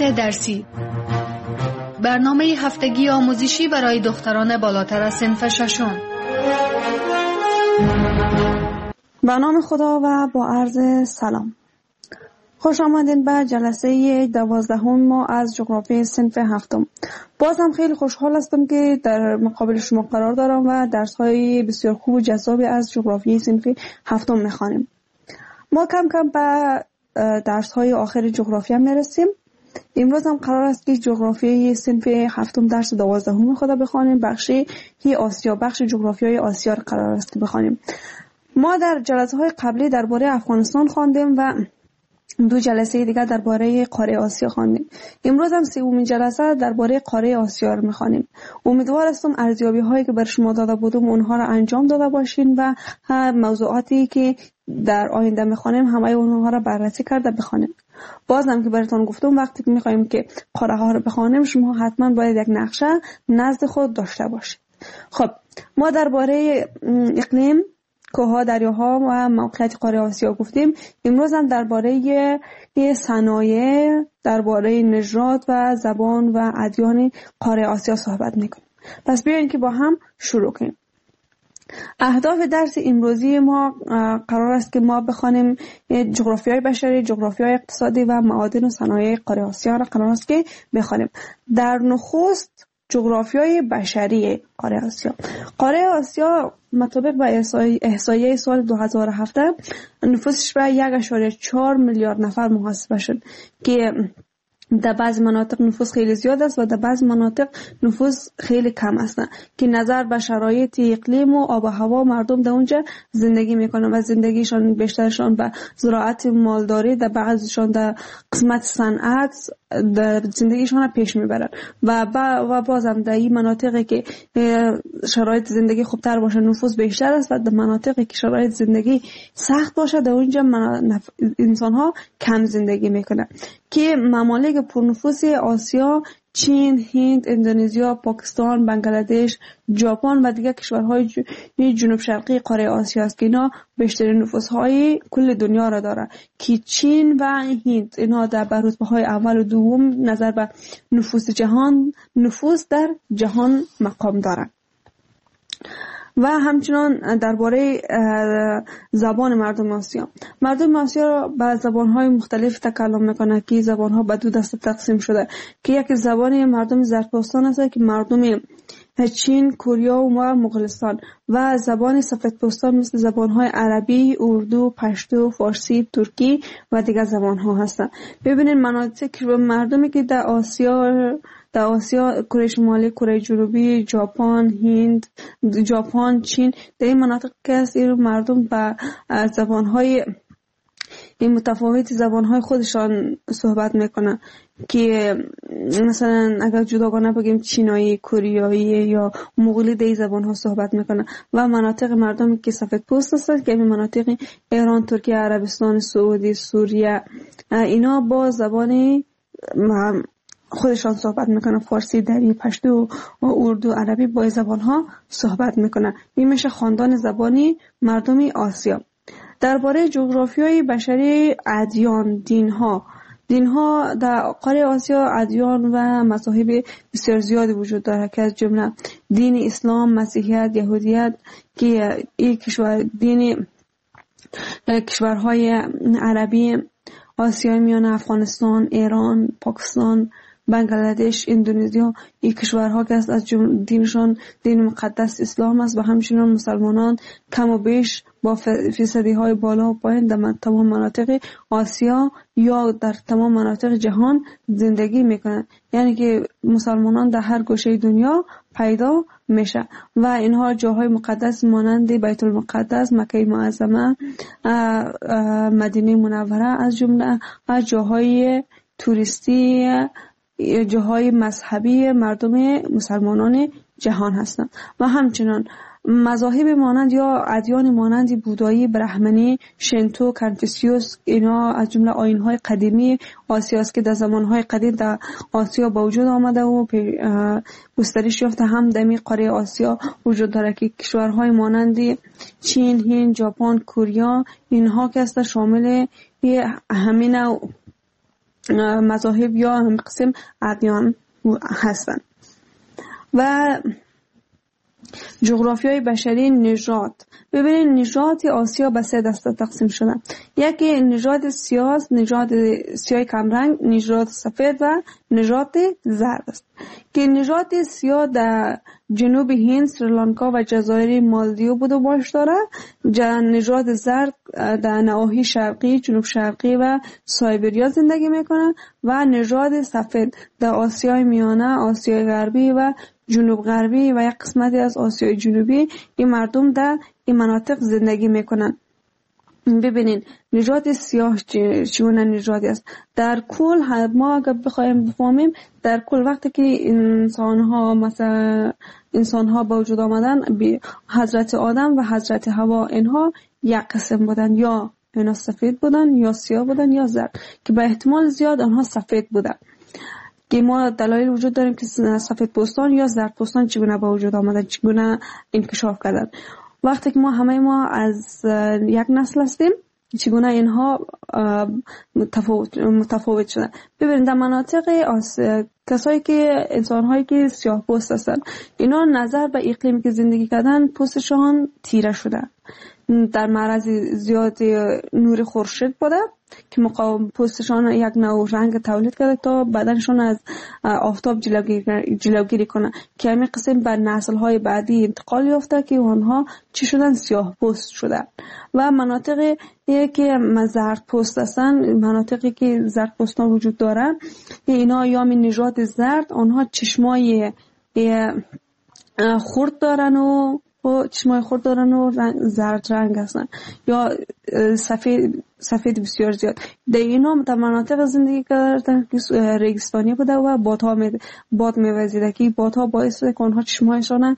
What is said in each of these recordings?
مقالات درسی، برنامه هفتگی آموزشی برای دختران بالاتر از صنف ششم. به نام خدا و با عرض سلام. خوش آمدین به جلسه 12 ما از جغرافی صنف هفتم. بازم خیلی خوشحال هستم که در مقابل شما قرار دارم و درس‌های بسیار خوب و جذابی از جغرافی صنف هفتم می‌خوانیم. ما کم کم به درس‌های آخر جغرافیا میرسیم. امروز هم قرار است که جغرافی صنف هفتم درس 12 خود بخوانیم. بخش آسیا، بخش جغرافیای آسیا را قرار است که بخوانیم. ما در جلسه‌های قبلی درباره افغانستان خواندیم و 2 جلسه دیگر درباره قاره آسیا خواندیم. امروز هم 3مین جلسه درباره قاره آسیا رو می‌خوانیم. امیدوار هستم ارزیابی‌هایی که بر شما داده بودم اونها را انجام داده باشین و موضوعاتی که در آینده می‌خوانیم همه اونها را بررسی کرده بخوانیم. بازم که براتون گفتم وقتی که می‌خوایم که قاره ها رو بخوانیم شما حتما باید یک نقشه نزد خود داشته باشید. خب ما درباره اقلیم، کوه‌ها، دریاها و موقعیت قاره آسیا گفتیم. امروز هم درباره صنایع، درباره نژاد و زبان و ادیان قاره آسیا صحبت می‌کنیم. پس بیاین که با هم شروع کنیم. اهداف درس امروزی ما قرار است که ما بخوانیم جغرافیای بشری، جغرافیای اقتصادی و معادن و صنایع قاره آسیا را قرار است که بخوانیم. در نخست جغرافیای بشری قاره آسیا. قاره آسیا مطابق با احصایه سال 2007 نفوسش به 1.4 میلیارد نفر محاسبه شد که در بعض مناطق نفوس خیلی زیاد است و در بعض مناطق نفوس خیلی کم است که نظر به شرایط اقلیم و آب و هوا مردم در اونجا زندگی میکنن و زندگیشان بیشترشان به زراعت مالداری، در بعضشان در قسمت صنعت در زندگیشان پیش میبرن و بازم در این مناطقی که شرایط زندگی خوبتر باشه نفوس بیشتر است و در مناطقی که شرایط زندگی سخت باشه در اونجا انسان ها کم زندگی میکنن که ممالک پرنفوس آسیا چین، هند، اندونزیا، پاکستان، بنگلادش، ژاپن و دیگر کشورهای جنوب شرقی قاره آسیا است که اینا بیشترین نفوس‌های کل دنیا را داره که چین و هند اینا در رتبه‌های اول و دوم نظر به نفوس در جهان مقام دارند. و همچنان درباره زبان مردم آسیا. مردم آسیا به زبان‌های مختلف تکلم می‌کنند که زبان‌ها به 2 دسته تقسیم شده که یکی زبان مردم زرتشتان است که مردم چین، کره و مغولستان و زبان سفیدپوستان مثل زبان‌های عربی، اردو، پشتو، فارسی، ترکی و دیگر زبان‌ها هستند. ببینید مناطق مردمی که در آسیا کره شمالی، کره جنوبی، ژاپن، هند، چین در این مناطق که است این مردم به زبان‌های این متفاوت زبان‌های خودشان صحبت میکنن که مثلا اگر جداگانه بگیم چینایی، کره یا مغولی در این زبان‌ها صحبت میکنن و مناطق مردمی که سفیدپوست هستند که این مناطق ایران، ترکیه، عربستان سعودی، سوریه اینا با زبان خودشان صحبت میکنن. فارسی، دری، پشتو و اردو، عربی با زبان‌ها صحبت میکنن. این میشه خاندان زبانی مردم آسیا. درباره جغرافیای بشری، ادیان، دین‌ها در قاره آسیا ادیان و مذاهب بسیار زیادی وجود داره که از جمله دین اسلام، مسیحیت، یهودیت که این کشورهای عربی آسیای میانه، افغانستان، ایران، پاکستان، بنگلادش، اندونزیا این کشورها که از دینشان دین مقدس اسلام است و همچنین مسلمانان کم و بیش با فیصدی های بالا و پایین در تمام مناطق آسیا یا در تمام مناطق جهان زندگی میکنند. یعنی که مسلمانان در هر گوشه دنیا پیدا میشه و اینها جاهای مقدس مانند بیت المقدس، مکه معظمه، مدینه منوره از جمله جاهای توریستی، جاهای مذهبی مردم مسلمانان جهان هستند و همچنان مذاهب مانند یا ادیان مانند بودایی، برهمنی، شینتو، کنفوسیوس اینا از جمله آیین‌های قدیمی آسیا است که در زمان‌های قدیم در آسیا با وجود آمده و گسترش یافته. هم در قاره آسیا وجود داره که کشورهای مانند چین، هند، ژاپن، کره اینها که است شامل همین مذاهب یا هم قسم ادیان هستند. و جغرافیای بشری نژاد. ببینید نژاد آسیا به 3 دسته تقسیم شده. یکی نژاد سیاه، نژاد سیاه کمرنگ، نژاد سفید و نژاد زرد است. که نژاد سیاه در جنوب هند، سریلانکا و جزایر مالدیو بود و باش داره. نژاد زرد در نواحی شرقی، جنوب شرقی و سایبریا زندگی میکنه و نژاد سفید در آسیای میانه، آسیای غربی و جنوب غربی و یک قسمتی از آسیای جنوبی این مردم در این مناطق زندگی میکنن. ببینین نژاد سیاه چگونه نژادی است. در کل ما اگر بخوایم بفهمیم، در کل وقتی که انسان ها به وجود آمدن، حضرت آدم و حضرت حوا اینها یک قسم بودن، یا اینا سفید بودن یا سیاه بودن یا زرد، که به احتمال زیاد آنها سفید بودن. که ما دلایل وجود داریم که سفید پوستان یا زرد پوستان چگونه به وجود آمدن، چگونه انکشاف کردن. وقتی که همه ما از یک نسل هستیم، چگونه اینها متفاوت شدن. ببینید در مناطق کسایی که انسان‌هایی که سیاه پوست هستن، اینا نظر به اقلیمی که زندگی کردن پوستشان تیره شده، در معرض زیاد نور خورشید بوده که مقاوم پوستشان یک نوع رنگ تولید کرده تا بدنشان از آفتاب جلوگیری کنه، که همین قسم بر نسل‌های بعدی انتقال یافته که اونها چی شدن؟ سیاه پوست شدن. و مناطقی که زرد پوست هستن، مناطقی که زرد پوستان وجود داره، اینا یا می نژاد زرد، آنها چشمای خرد دارن و چشمای خرد دارن و زرد رنگ هستن، یا سفید بسیار زیاد. در اینا در مناطق زندگی کردن که ریگستانی بوده و باد میوزیده، که بادها باعث شده که آنها چشمایشان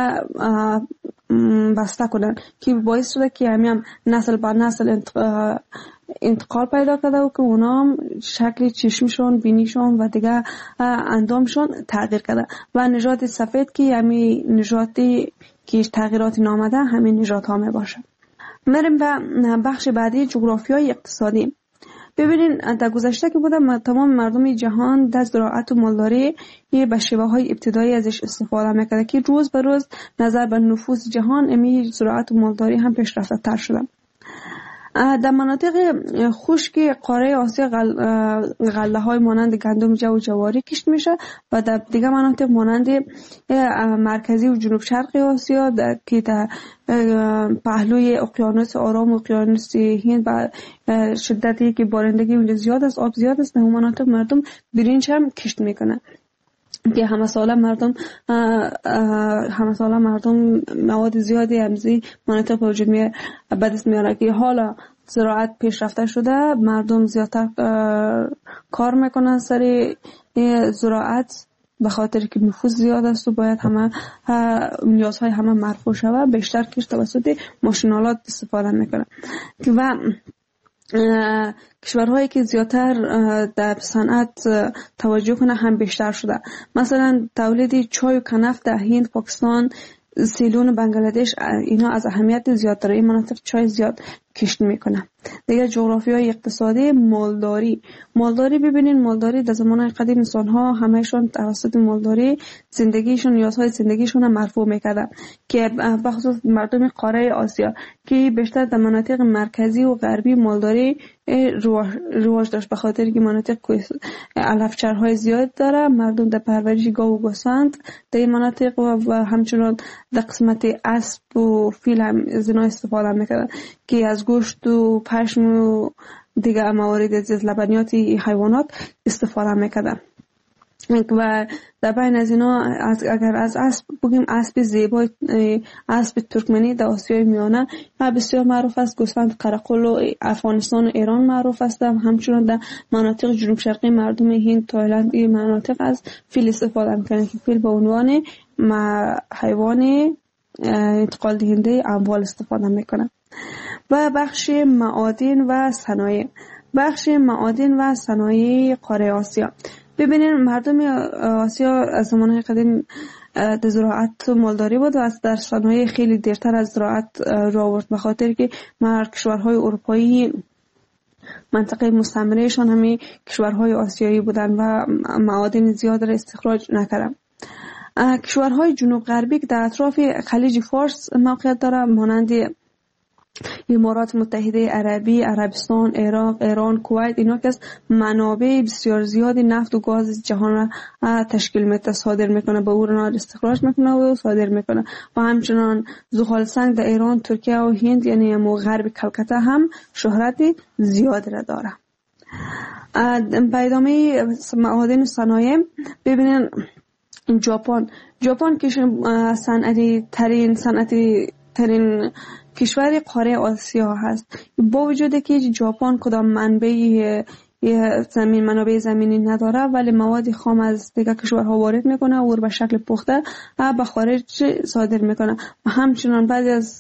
بسته کنن، که باعث شده که هم نسل بر نسل انتقال پیدا کرده و که اونا شکل چشمشون، بینیشون و دیگه اندامشون تغییر کرده. و نژاد سفید که همین نژادی که تغییرات نامده، همین نژادها می باشه. میریم به بخش بعدی، جغرافیای اقتصادی. ببینین در گذشته که بودم، تمام مردم جهان در زراعت و مالداری به شیوه های ابتدایی ازش استفاده میکرده، که روز به روز نظر به نفوذ جهان امی زراعت و مالداری هم پیشرفته تر شده. در مناطق خشک قاره آسیا غله های مانند گندم، جو و جواری کشت میشه و در دیگه مناطق مانند مرکزی و جنوب شرق آسیا که در پهلوی اقیانوس آرام و اقیانوس هند و شدتی که بارندگی اونجا زیاد است، آب زیاد است، در اون مناطق مردم برنج هم کشت میکنه، که همه ساله مردم مواد زیادی همزی مناطق به وجود به دست میاره، که حالا زراعت پیشرفته شده، مردم زیادتر کار میکنن سر زراعت، به خاطر که نفوذ زیاد است و باید همه نیازهای همه مرفوع شود، بیشتر کش توسط ماشینالات استفاده میکنن. و کشورهایی که زیادتر در صنعت توجه کنه هم بیشتر شده. مثلا تولید چای و کنف در هند، پاکستان، سیلون و بنگلادش، اینا از اهمیت زیاد داره. این مناطق چای زیاد کشت میکنه. دیگه جغرافیای اقتصادی، مالداری. ببینین مالداری در زمان قدیم انسان ها همهشون توسط مالداری زندگیشون، نیازهای زندگیشون هم مرفوع میکردن، که بخصوص مردم قاره آسیا که بیشتر در مناطق مرکزی و غربی مالداری رواج داشت، به خاطر که مناطق علفچرهای زیاد داره. مردم در پرورش گاو و گوسفند در این مناطق و همچنان در قسمت اسب و فیل هم زنا استفاده میکردن، که از گوشت و پشم و دیگه موارد از لبنیاتی حیوانات استفاده میکردن. و در بین از اینا اگر از اسب بگیم، اسب زیبای، اسب ترکمنی در آسیای میانه بسیار معروف است. گوسفند قرقل و افغانستان و ایران معروف است. همچنان در مناطق جنوب شرقی مردم هند، تایلند این مناطق از فیل استفاده میکنن، که فیل به عنوان حیوان انتقال دهنده اموال استفاده میکنن. و بخش معادن و صنایع قاره آسیا. ببینید مردم آسیا از زمانهای قدیم در زراعت و مالداری بود و از در صنایع خیلی دیرتر از زراعت را آورد، به خاطر که کشورهای اروپایی منطقه مستعمرهشان همین کشورهای آسیایی بودن و معادن زیاد را استخراج نکردن. کشورهای جنوب غربی که در اطراف خلیج فارس موقعیت داره مانند امارات متحده عربی، عربستان، عراق، ایران، کویت، اینا که از منابع بسیار زیادی نفت و گاز جهان را تشکیل میده، صادر میکنه، به اون استخراج میکنه و صادر میکنه. و همچنان زغال سنگ در ایران، ترکیه و هند یعنی غرب کلکته هم شهرت زیاد را داره. به ادامه معادن صنایع ببینن ژاپن که صنعتی ترین کشور قاره آسیا هست. با وجود که ژاپن کدام منابع زمینی نداره ولی مواد خام از دیگر کشورها وارد میکنه و به شکل پخته به خارج صادر میکنه. و همچنان بعضی از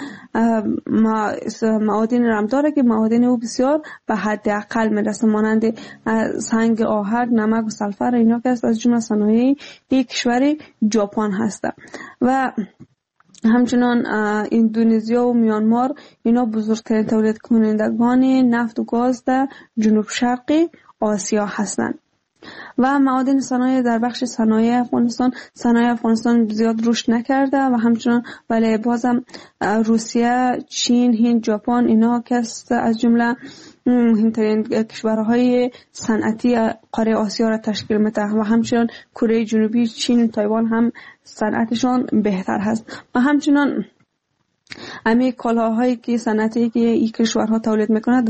معادن رم داره که معادن او بسیار به حد اقل میرسه، مانند سنگ آهک، نمک و سلفر، اینا که از جمله صنایع یک کشور ژاپن هست. و همچنان اندونزیا و میانمار اینا بزرگترین تولید کنندگان نفت و گاز در جنوب شرقی آسیا هستند. و معادن صنایع در بخش صنایع افغانستان زیاد رشد نکرده و همچنان ولی بازم روسیه، چین، هند، ژاپن اینا که از جمله مهمترین کشورهای صنعتی قاره آسیا را تشکیل میده. و همچنان کره جنوبی، چین، تایوان هم صنعتشان بهتر هست. و همچنان همه کالاهایی که صنعتی که این کشورها تولید میکنند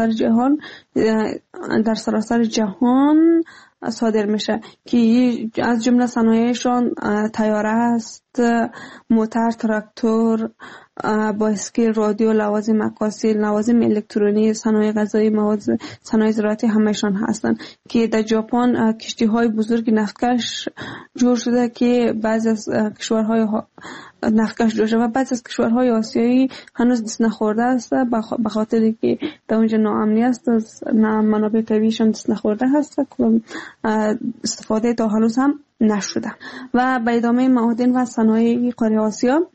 در سراسر جهان صادر میشه که از جمله صنایعشان طیاره است، موتر، تراکتور، بایسکل، رادیو، لوازم عکاسی، لوازم الکترونی، صنایع غذایی، صنایع زراعتی همهشان هستند که در ژاپن کشتی‌های بزرگ نفتکش جور شده که بعضی از کشورهای نفتکش جور شده و بعضی از کشورهای آسیایی هنوز دست نخورده است به خاطر که در اونجا ناامنی است، از منابع طبیعیشان دست نخورده هست و استفاده تا هنوز هم نشده. و به ادامه معادن و صنایع قاره آسیا،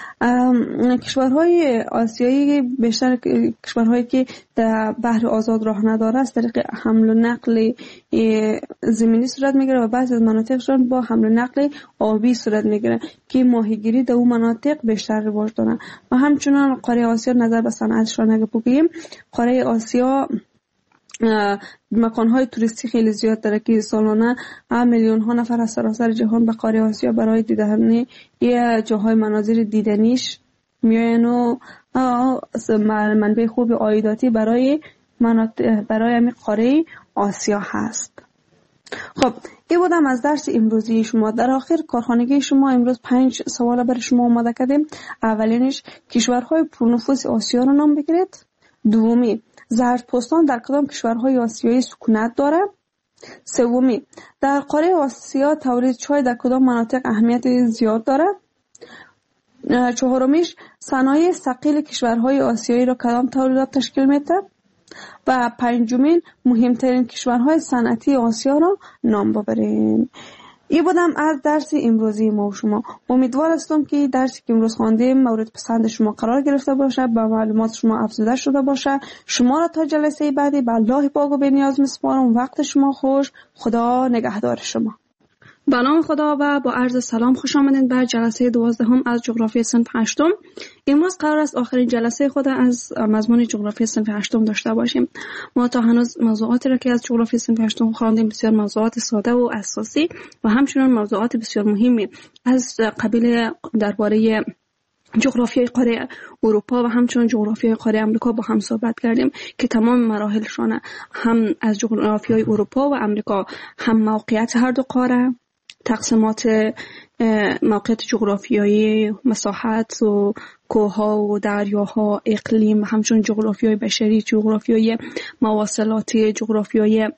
کشورهای آسیایی بیشتر کشورهایی که در بحر آزاد راه نداره از طریق حمل و نقل زمینی صورت میگیره و بعضی از مناطقشون با حمل و نقل آبی صورت میگیره که ماهیگیری در اون مناطق بیشتر رواج داره. و همچنان قاره آسیا نظر به صنعتشون اگه بگیم، قاره آسیا مکانهای توریستی خیلی زیاد داره که سالانه میلیون ها نفر از سراسر جهان به قاره آسیا برای دیدن یه جاهای مناظر دیدنیش میاین و منبع خوب عایداتی برای همین قاره آسیا هست. خب این بودم از درس امروزی شما. در آخر کارخانگی شما امروز 5 سوال برای شما آماده کردیم. اولینش کشورهای پرنفوذ آسیا رو نام بگیرید. دومی زردپوستان در کدام کشورهای آسیایی سکونت داره؟ سومی در قاره آسیا تولید چای در کدام مناطق اهمیت زیاد داره؟ چهارمیش صنایع ثقیل کشورهای آسیایی را کدام تولیدات تشکیل میده؟ و پنجمین مهمترین کشورهای صنعتی آسیا را نام ببرین. این بودم از درس امروزی ما و شما. امیدوار هستم که درسی که امروز خواندیم مورد پسند شما قرار گرفته باشه، با معلومات شما افزوده شده باشه. شما را تا جلسه بعدی به الله پاک و بی‌نیاز میسپارم. وقت شما خوش. خدا نگهدار شما. به نام خدا و با عرض سلام خوش آمدید بر جلسه 12 از جغرافی صنف 8. امروز قرار است آخرین جلسه خود از مضمون جغرافی صنف 8 داشته باشیم. ما تا هنوز موضوعاتی را که از جغرافی صنف 8 خواندیم بسیار موضوعات ساده و اساسی و همچنین موضوعات بسیار مهمی از قبیل درباره جغرافیای قاره اروپا و همچنین جغرافیای قاره امریکا با هم صحبت کردیم که تمام مراحلشان هم از جغرافیای اروپا و امریکا هم موقعیت هر دو قاره، تقسیمات موقعیت جغرافیایی، مساحت و کوه‌ها و دریاها، اقلیم، همچنین جغرافیای بشری، جغرافیای مواصلاتی، جغرافیای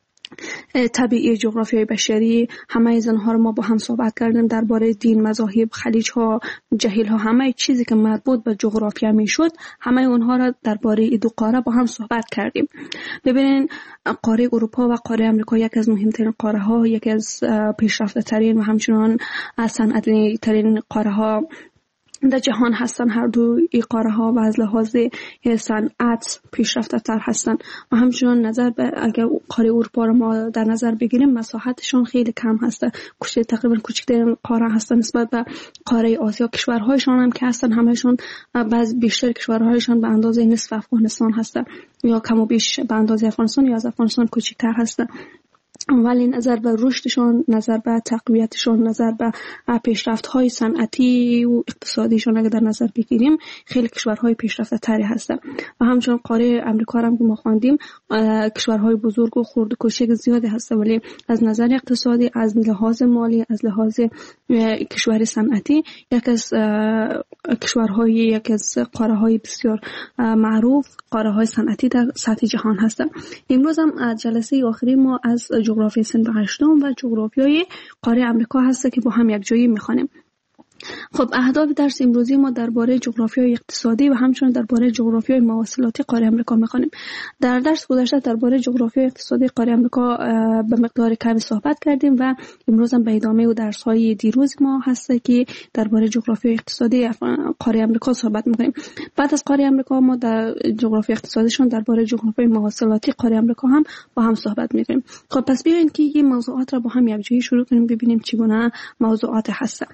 طبیعی، جغرافیای بشری، همه از اینها رو ما با هم صحبت کردیم. درباره دین، مذاهب، خلیج‌ها، جهیل‌ها، همه چیزی که مربوط به جغرافیا میشد، همه اونها را درباره این دو قاره با هم صحبت کردیم. ببینین قاره اروپا و قاره امریکا یکی از مهمترین قاره‌ها، یکی از پیشرفته‌ترین و همچنان از صنعتی ترین قاره‌ها در جهان هستن. هر دو این قاره ها و از لحاظ صنعت پیشرفته تر هستن و همچنان نظر به اگر قاره اروپا رو ما در نظر بگیریم مساحتشون خیلی کم هسته، تقریبا کوچکترین قاره هستن نسبت به قاره آسیا. کشورهایشان هم که هستن همهشون بعض بیشتر کشورهایشان به اندازه نصف افغانستان هستن یا کم و بیش به اندازه افغانستان یا از افغانستان کوچکتر هستن، ولی نظر به رشدشون، نظر به تقویتشون، نظر به پیشرفت‌های صنعتی و اقتصادیشون اگر در نظر بگیریم خیلی کشورهای پیشرفته تری هستن. و همچنین قاره امریکا هم که ما خواندیم کشورهای بزرگ و خرد و کوچک زیادی هستن، ولی از نظر اقتصادی، از لحاظ مالی، از لحاظ کشور صنعتی یک از قاره‌های بسیار معروف، قاره‌های صنعتی در سطح جهان هستن. امروز هم جلسه آخری ما از جغرافی صنف هشتم و جغرافیای قاره امریکا هست که با هم یک جایی میخوانیم. خب اهداف درس امروزی ما درباره جغرافیای اقتصادی و همچنین درباره جغرافیای مواصلاتی قاره امریکا میخوانیم. در درس گذشته درباره جغرافیای اقتصادی قاره امریکا به مقدار کمی صحبت کردیم و امروز هم به ادامه و درس‌های دیروز ما هست که درباره جغرافیای اقتصادی قاره امریکا صحبت میکنیم. بعد از قاره امریکا ما در جغرافیای اقتصادیشون درباره جغرافیای مواصلاتی قاره امریکا هم با هم صحبت میکنیم. خب پس بیاین که این موضوعات را با هم یک جایی شروع کنیم ببینیم چگونه موضوعات هستن.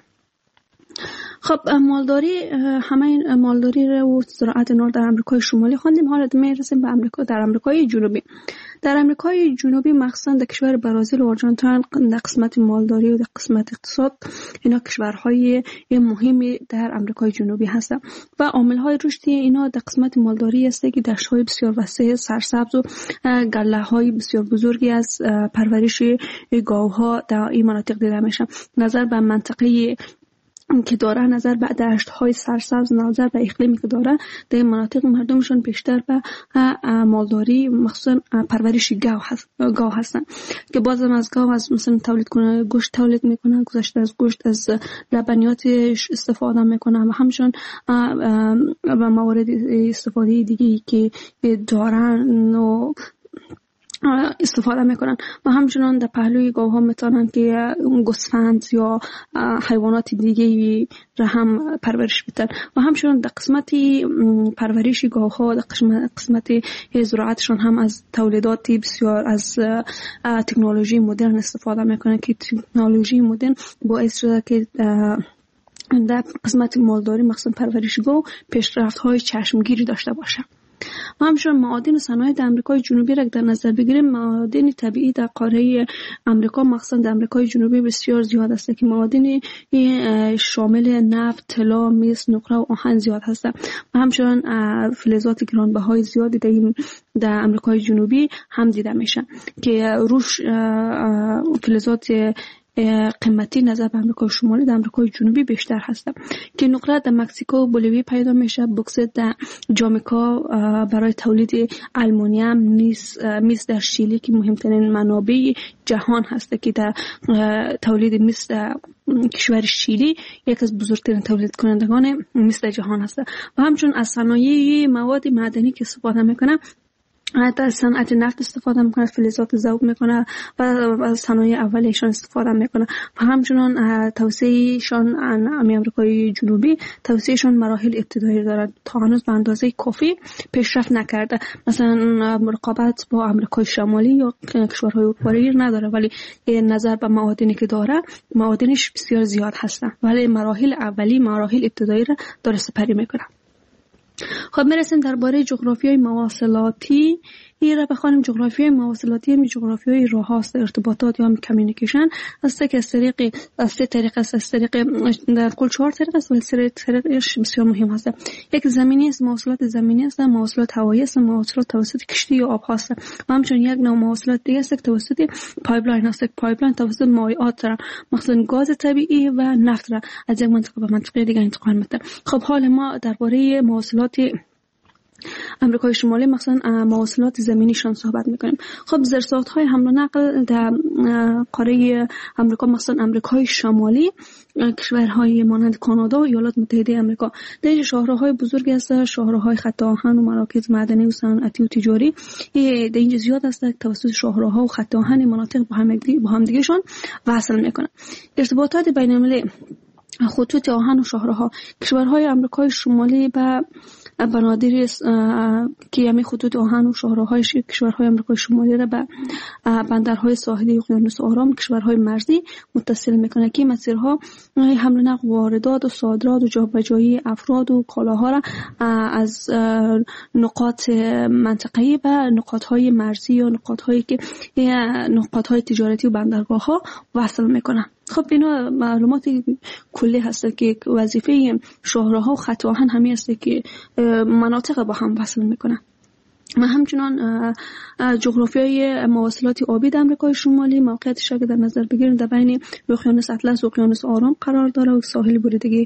خب مالداری، همه مالداری و زراعت نور در امریکای شمالی خواندیم. حالا میرسیم به امریکا. در امریکای جنوبی، در امریکای جنوبی مخصوصا در کشور برزیل و آرژانتین در قسمت مالداری و در قسمت اقتصاد اینا کشورهای مهمی در امریکای جنوبی هستن و عامل‌های رشد اینا در قسمت مالداری است که دشت‌های بسیار وسیع سرسبز و گله‌های بسیار بزرگی از پرورش گاوها در این مناطق دیده میشن. نظر به منطقه که داره، نظر به دشت‌های سرسبز، نظر به اقلیمی که داره، در مناطق مردمشون بیشتر به مالداری مخصوصا پرورش گاو هستن که بازم از گاو از مثلا تولید کنه گوشت تولید میکنن، گذشته از گوشت از لبنیاتش استفاده میکنن و همچنین و موارد استفاده دیگه که دارن و استفاده میکنن و همچنان در پهلوی گاوها میتونن که گوسفند یا حیوانات دیگه را هم پرورش بدن و همچنان در قسمت پرورش گاوها در قسمت زراعتشون هم از تولیدات بسیار از تکنولوژی مدرن استفاده میکنن که تکنولوژی مدرن باعث شده که در قسمت مالداری مخصوصا پرورش گاو پیشرفت‌های چشمگیری داشته باشه. و همچنین معادن و صنایع در امریکای جنوبی را در نظر بگیریم، معادن طبیعی در قاره امریکا مخصوصا در امریکای جنوبی بسیار زیاد است که معادن شامل نفت، طلا، مس، نقره و آهن زیاد هستند و همچنین فلزات گرانبهای زیادی در امریکای جنوبی هم دیده میشن که روش فلزات قیمتی نظر به امریکای شمالی در امریکای جنوبی بیشتر هستند که نقره در مکزیکو و بولیوی پیدا میشه، بوکسیت در جامائیکا برای تولید آلومینیوم، مس در شیلی که مهمترین منابع جهان هست که در تولید مس در کشور شیلی یک از بزرگترین تولید کنندگان مس در جهان هست و همچنین از صنایع مواد معدنی که استفاده میکنه حتی از صنعت نفت استفاده میکنه، فلزات ذوب میکنه و از صنایع اولیشان استفاده میکنه و همچنان توسعهشان امریکای جنوبی توسعهشان مراحل ابتدایی دارد، تا هنوز به اندازه کافی پیشرفت نکرده. مثلا رقابت با امریکای شمالی یا کشورهای اروپایی نداره، ولی نظر به معادنی که داره معادنش بسیار زیاد هستن، ولی مراحل اولی، مراحل ابتدایی را داره سپری میکنه. خب میرسیم درباره جغرافیای مواصلاتی. این را بخوانیم. جغرافیای مواصلاتی هم جغرافیای راه‌هاست، ارتباطات یا کمیونیکیشن است که از سه طریق است. از طریق در کل 4 طریق است، ولی سه طریقش بسیار مهم است. یک زمینی است، مواصلات زمینی است، مواصلات هوایی است، مواصلات توسط کشتی یا آب هست و همچنین یک نوع مواصلات دیگه است که توسط پایپلاین است. پایپلاین توسط مایعات را مثلا گاز طبیعی و نفت را از یک منطقه به منطقه دیگه انتقال میده. خب حال ما درباره مواصلات امریکای شمالی مثلا مواصلات زمینیشان صحبت میکنیم. خب زیرساخت‌های حمل و نقل در قاره امریکا مثلا امریکای شمالی، کشورهای مانند کانادا و ایالات متحده آمریکا در این شاهراهای بزرگی هستند، شاهراهای خط آهن و مراکز معدنی و صنعتی و تجاری در اینجا زیاد هستند. توسط شاهراها و خط آهن مناطق با هم دیگه‌شان وصل میکنن. ارتباطات بین‌المللی خطوط آهن و شاهراها. کشورهای آمریکای شمالی و بنادری که همین خطوط آهن و شاهراهای کشورهای آمریکای شمالی را به بندرهای ساحلی اقیانوس آرام، کشورهای مرزی متصل میکنه که مسیرها حمل و نقل، واردات و صادرات و جابجایی افراد و کالاها را از نقاط منطقه‌ای و نقاطهای مرزی یا نقاطهای تجارتی و بندرگاه ها وصل میکنه. خب اینا معلومات کلی هست که وظیفه شاهراها و خط آهن همین است که مناطق با هم وصل میکنه. و همچنان جغرافیای مواصلات آبی در آمریکای شمالی موقعیتش اگه در نظر بگیریم در بین اقیانوس اطلس و اقیانوس آرام قرار داره و ساحل بریدگی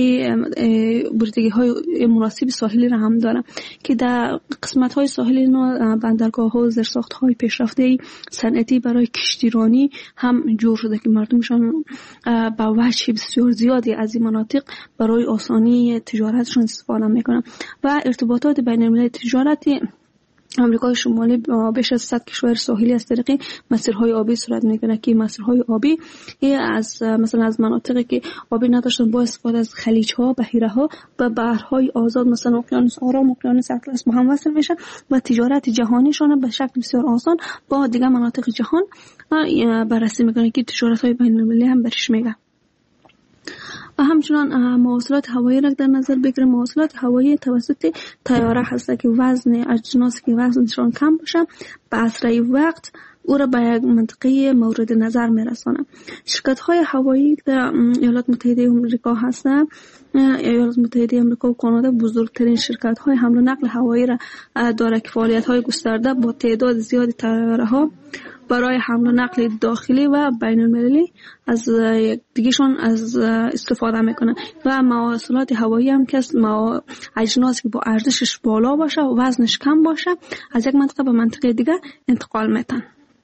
های مناسب ساحلی را هم داره که در قسمت های ساحلی بندرگاه ها و زیرساخت های پیشرفته صنعتی برای کشتیرانی هم جور شده که مردمشان با وجه بسیار زیادی از این مناطق برای آسانی تجارتشون استفاده میکنن و ارتباطات بین المللی تجارتی آمریکای شمالی بیش از 100 کشور ساحلی از طریق مسیرهای آبی صورت میگیره که مسیرهای آبی مثلا از مناطقی که آبی نداشتن با استفاده از خلیج‌ها، بحیره‌ها و بحرهای آزاد مثلا اقیانوس آرام، اقیانوس اطلس با هم وصل میشه و تجارت جهانیشون به شکل بسیار آسان با دیگر مناطق جهان بررسی میکنه که تجارت‌های بین‌المللی هم برش میگه. و همچنان مواصلات هوایی را در نظر بگیریم. مواصلات هوایی توسط طیاره هست که وزن اجناسی که وزنشان کم باشه به اسرع وقت او را به یک منطقه مورد نظر میرسانه. شرکت های هوایی در ایالات متحده آمریکا هستند. ایالات متحده آمریکا و کانادا بزرگترین شرکت های حمل و نقل هوایی را داره که فعالیت های گسترده با تعداد زیادی طیاره ها برای حمل و نقل داخلی و بین المللی از دیگهشون از استفاده میکنه و مواصلات هوایی هم که اجناس که با ارزشش بالا باشه و وزنش کم باشه از یک منطقه به منطقه دیگه انتقال میتن.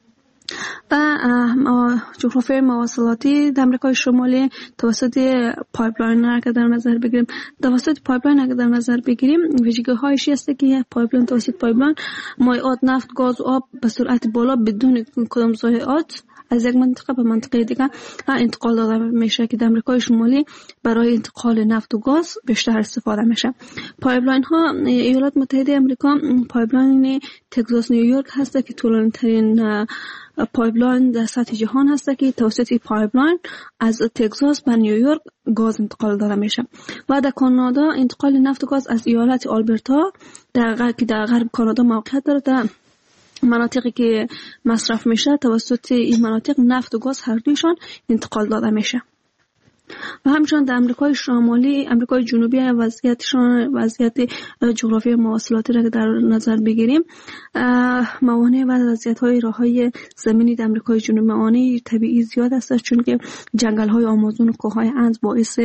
و جغرافیای مواصلاتی در آمریکای شمالی توسط پایپلاین را که در نظر بگیریم، توسط پایپلاین اگر در نظر بگیریم ویژگی‌هایش است که پایپلاین توسط پایپلاین مایعات نفت، گاز و آب به سرعت بالا بدون کدام ضایعات از یک منطقه به منطقه دیگه انتقال داده میشه که در آمریکای شمالی برای انتقال نفت و گاز بیشتر استفاده میشه. پایپلاین ها ایالات متحده آمریکا پایپلاین تگزاس نیویورک هست که طولانی‌ترین پایپلاین در سطح جهان هست که توسط پایپلاین از تگزاس به نیویورک گاز انتقال داده میشه. و در کانادا انتقال نفت و گاز از ایالت آلبرتا که در غرب کانادا موقعیت داره در مناطقی که مصرف میشه توسط این مناطق نفت و گاز هر دویشان انتقال داده میشه. و همچنان در امریکای شمالی، امریکای جنوبی وضعیت جغرافی مواصلاتی را در نظر بگیریم، موانع و وضعیت‌های راه‌های زمینی در امریکای جنوبی موانع طبیعی زیاد است چون که جنگل‌های آمازون و کوههای اند باعث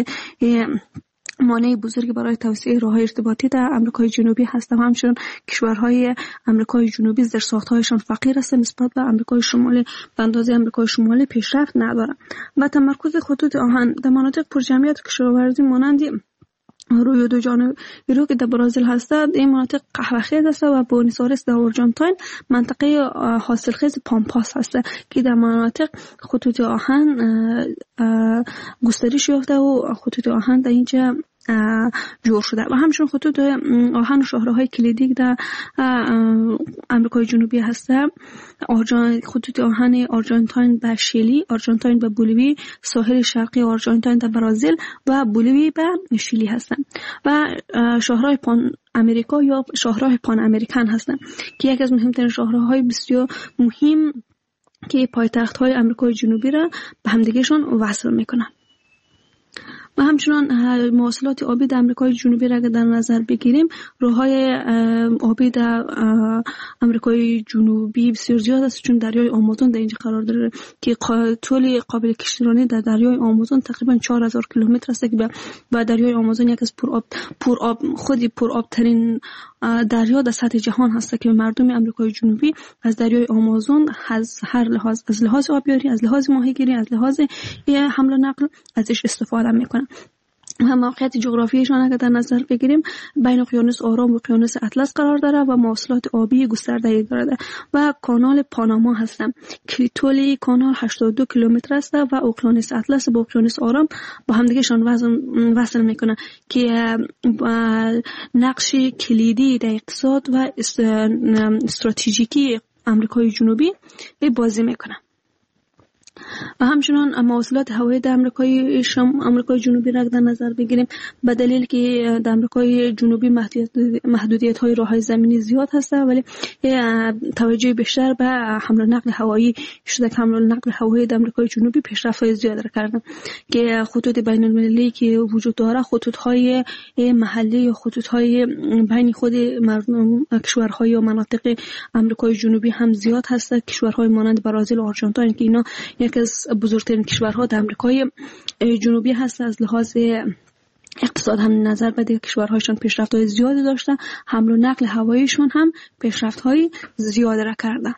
مانع بزرگی برای توسعه راه‌های ارتباطی در آمریکای جنوبی هستند. همچنین کشورهای آمریکای جنوبی زیرساخت‌هایشان فقیر است نسبت به آمریکای شمالی، به اندازه آمریکای شمالی پیشرفت ندارند. و تمرکز خطوط آهن در مناطق پرجمعیت کشاورزی مانند روی دو جانب رو که در برزیل هستند، این مناطق قهوه‌خیز است و بوئنوس آیرس در آرژانتین منطقه حاصلخیز پامپاس هست که در مناطق خطوط آهن گسترش یافته و خطوط آهن در اینجا جور شده. و همچنین خطوط آهن و شاهراهای کلیدی در آمریکای جنوبی هستند. خطوط آهن آرژانتین به شیلی، آرژانتین به بولیوی، ساحل شرقی آرژانتین در برزیل و بولیوی به شیلی هستند. و شاهراه پان امریکا یا شاهراه پان امریکن هستند که یکی از مهمترین شاهراهای بسیار مهم که پایتخت‌های آمریکای جنوبی را به همدیگه‌شان وصل می‌کنند. و همچنان مواصلات آبی در آمریکای جنوبی را در نظر بگیریم، راه‌های آبی در آمریکای جنوبی بسیار زیاد است چون دریای آمازون در اینجا قرار داره که طول قابل کشتیرانی در دریای آمازون تقریبا 4000 کیلومتر است که با دریای آمازون یک از پرآبترین دریا در سطح جهان هست که مردم آمریکای جنوبی از دریای آمازون از هر لحاظ، از لحاظ آبیاری، از لحاظ ماهیگیری، از لحاظ حمل و نقل ازش استفاده میکنن. و موقعیت جغرافیایشان اگر در نظر بگیریم بین اقیانوس آرام و اقیانوس اطلس قرار داره و مواصلات آبی گسترده‌ای دارد و کانال پاناما هستند که طول کانال 82 کیلومتر است و اقیانوس اطلس با اقیانوس آرام با همدیگه‌شان وصل میکنه که نقش کلیدی در اقتصاد و استراتژیکی آمریکای جنوبی بازی میکنه. و همچنان مواصلات هوایی در آمریکای جنوبی را در نظر بگیریم، به دلیل که در آمریکای جنوبی محدودیت های راههای زمینی زیاد هست ولی توجه بیشتر به حمل و نقل هوایی شده که حمل و نقل هوایی در آمریکای جنوبی پیشرفت های زیاد را کردن که خطوط بین المللی که وجود داره خطوط های محلی و خطوط های بین خود کشورهای و مناطق آمریکای جنوبی هم زیاد هست. کشورهای مانند برزیل و آرژانتین که اینا یکی از بزرگترین کشورها در آمریکای جنوبی هست، از لحاظ اقتصاد هم نظر به دیگر کشورهایشان پیشرفت‌های زیادی داشته، حمل و نقل هواییشون هم پیشرفت‌های زیادی را کرده.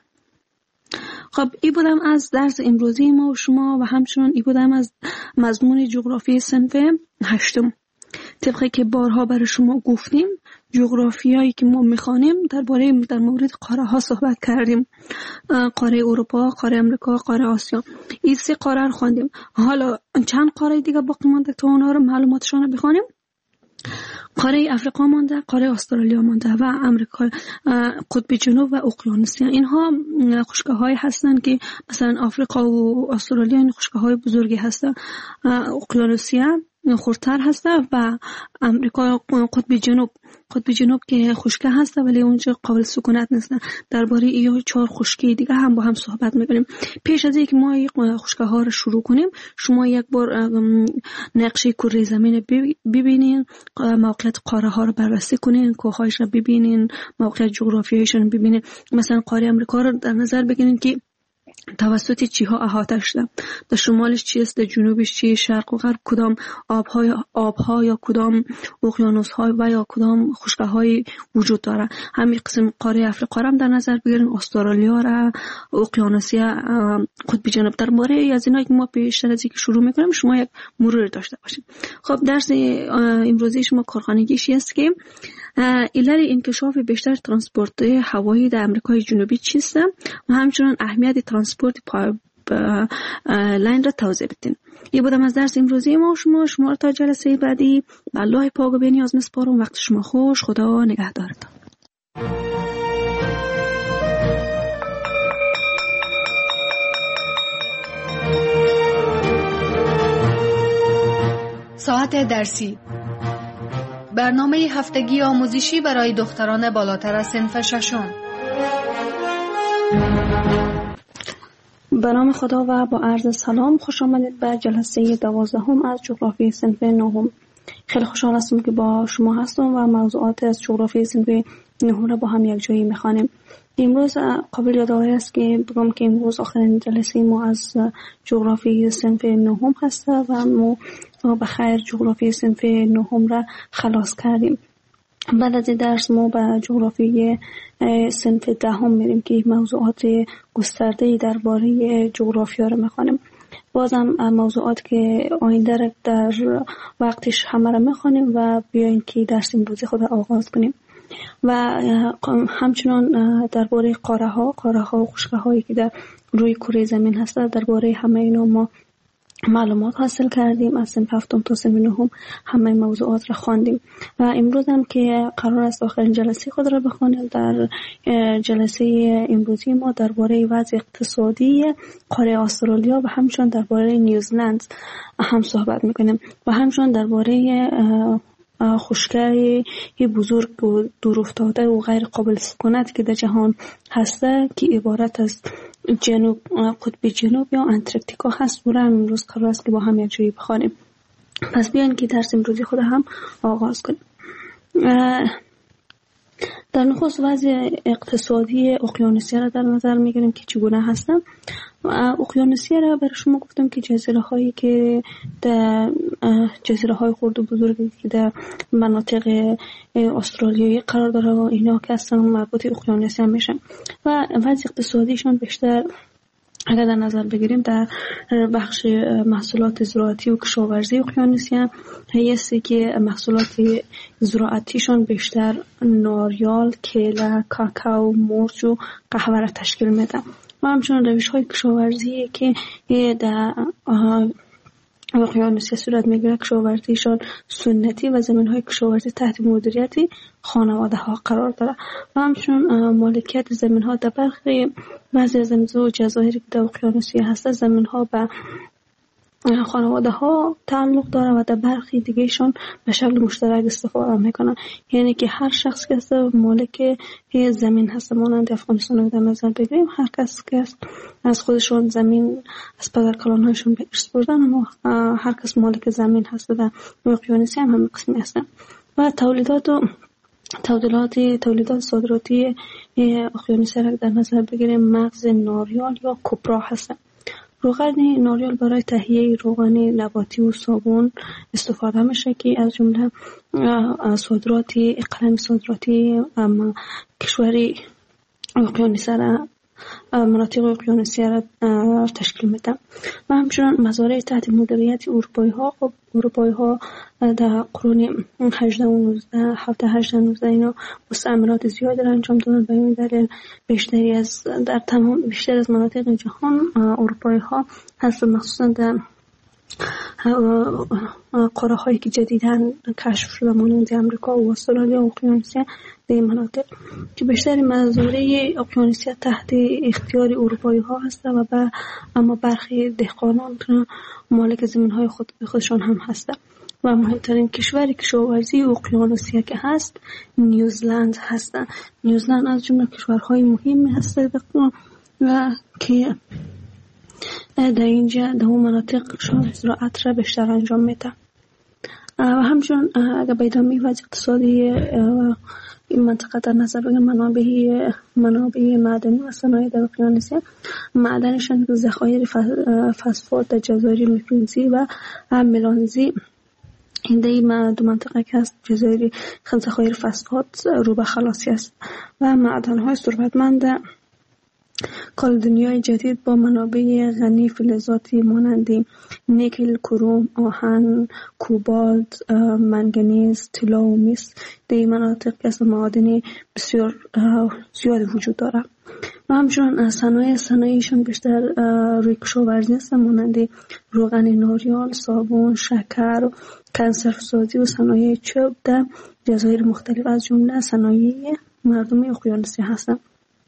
خب این بودم از درس امروزی ما و شما و همچنان این بودم از مضمون جغرافی صنف 8. طبقی که بارها برای شما گفتیم جغرافیایی که ما میخوانیم در مورد قاره ها صحبت کردیم، قاره اروپا، قاره امریکا، قاره آسیا. این 3 قاره رو خواندیم. حالا چند قاره دیگه باقی مونده تا اونها رو معلوماتشون رو بخوانیم. قاره افریقا مونده، قاره استرالیا مونده و امریکا قطب جنوب و اقیانوسیا. اینها خشکه‌های هستند که مثلا افریقا و استرالیا این خشکه‌های بزرگی هستند. اقیانوسیا خردتر هسته و امریکا قطب جنوب که خشکه هسته ولی اونجا قابل سکونت نیست. درباره این 4 خشکی دیگه هم با هم صحبت می‌کنیم. پیش از اینکه ما این خشکه ها رو شروع کنیم شما یک بار نقشه کره زمین ببینین، موقعیت قاره ها رو بررسی کنین، کوه‌هایش رو ببینین، موقعیت جغرافیاییشون رو ببینین. مثلا قاره امریکا رو در نظر بگیرین که توسط چیها احاطه شده، در شمالش چیست، در جنوبش چیه، شرق و غرب کدام آبها یا کدام اقیانوس‌ها و یا کدام خشکه‌های وجود داره. همین قسم قاره افریقا هم در نظر بگیرین، استرالیا را، اقیانوسیا، قطب جنوب. درباره از اینا که ما پیشتر از اینکه شروع می‌کنیم شما یک مرور داشته باشید. خب درس امروزی شما کارخانگیش است که علت انکشاف بیشتر ترانسپورت هوایی در امریکای جنوبی چیست و همچنان اهمیت ترانسپورت لاین را توضیح بدین. این بودم از درس امروزی ما شما را تا جلسه بعدی به الله پاک و بی‌نیاز میسپارم. وقت شما خوش. خدا نگهدارتان. ساعت درسی، برنامه هفتگی آموزشی برای دختران بالاتر از صنف 6. به نام خدا و با عرض سلام خوش آمدید به جلسه 12 از جغرافی صنف 9. خیلی خوشحال هستم که با شما هستم و موضوعات از جغرافی صنف 9 را با هم یک جایی میخوانیم. امروز قابل یادآوری است که بگم که امروز آخرین جلسه ما از جغرافی صنف 9 هست و ما به خیر جغرافی صنف 9 را خلاص کردیم. بعد از این درس ما به جغرافی صنف 10 میریم که موضوعات گسترده‌ای درباره جغرافیا را میخوانیم. بازم موضوعات که آینده در وقتش همه را میخوانیم و بیاین که درس امروزی خود آغاز کنیم. و همچنان درباره قاره ها و خشکه هایی که در روی کره زمین هست درباره همه اینا ما معلومات حاصل کردیم. از صنف 7 تا صنف 9 همه موضوعات را خواندیم و امروز هم که قرار است آخرین جلسه خود را بخوانیم. در جلسه امروزی ما درباره وضع اقتصادی قاره استرالیا و همچنان درباره نیوزلند هم صحبت میکنیم و همچنان درباره خشکی بزرگ و دور افتاده و غیر قابل سکونت که در جهان هسته که عبارت از قطب جنوب یا انتارکتیکا هست. و امروز قرار است که با هم یک جایی بخوانیم. پس بیاین که درس امروزی خود هم آغاز کنیم. در نخست وضع اقتصادی اقیانوسیا را در نظر میگیریم که چگونه هستند. اقیانوسیا را برای شما گفتم که جزیره هایی که در جزیره های خرد و بزرگی که در مناطق استرالیایی قرار داره و اینا که اصلا مربوط اقیانوسیا میشن و وضع اقتصادیشان بیشتر اگر در نظر بگیریم در بخش محصولات زراعتی و کشاورزی اقیانوسیه هستی که محصولات زراعتیشون بیشتر ناریال، کیله، کاکائو، مرچ و قهوه را تشکیل میده و همچنین روش های کشاورزی که در اقیانوسیه صورت میگیره کشاورزیشون سنتی و زمین های کشاورزی تحت مدیریت خانواده ها قرار داره و همچنین مالکیت زمین ها در برخی بعضی از امضا و جزایری که در اقیانوسیه هست زمین ها به خانواده ها تعلق داره و در برخی دیگهشون به شکل مشترک استفاده میکنن، یعنی که هر شخص که مالک زمین هست مانند افغانستان رو در نظر بگیریم هر کس که از خودشون زمین از پدر کلانهایشون به ارث بردن اما هر کس مالک زمین هست در اقیانوسیه هم همین قسمی هستن و تولیدات صادراتی اقیانوسیه را در نظر بگیریم مغز ناریال یا کپرا هستن. روغن ناریال برای تهیه روغن نباتی و صابون استفاده میشه که از جمله صادراتی اقلیم صادراتی کشوری اقیانوسیه را مناطق اقیانوسیه را تشکیل میده و همچنین مزارع تحت مدیریت اروپایی ها در قرون 18 و 19 اینا مستعمرات زیادی را انجام دادن. به این دلیل بیشتر از مناطق جهان اروپایی ها هست مخصوصا در قاره هایی که جدیداً کشف شده مانند امریکا و استرالیا و اقیانوسیه در این مناطق که بیشتر مزارع اقیانوسیه تحت اختیار اروپایی ها هست و اما برخی دهقانان مالک زمین های خودشان هم هست و مهمترین کشور کشاورزی اقیانوسیه که هست نیوزلند هست. نیوزلند از جمله کشورهای مهمی هست و که در اینجا در اون مناطق زراعت را بیشتر انجام میده و همچنین اگر به ادامه وضع اقتصادی این منطقه در نظر بگیریم منابع معدنی و صنایع در اقیانوسیه معدنشان ذخایر فسفات در جزایر میکرونزی و ملانزی این دو منطقه که هست جزایر ذخایر فسفات رو به خلاصی است و معدن‌های ثروتمند کالدونیای جدید با منابع غنی فلزاتی مانند نیکل، کروم، آهن، کوبالت، منگنیز، طلا و مس در این مناطق از معادن بسیار زیاد وجود داره و همچنین صنایعشان بیشتر روی کشاورزی است مانند روغن ناریال، صابون، شکر، کنسروسازی و صنایع چوب در جزایر مختلف از جمله صنایع مردم اقیانوسیه هستند.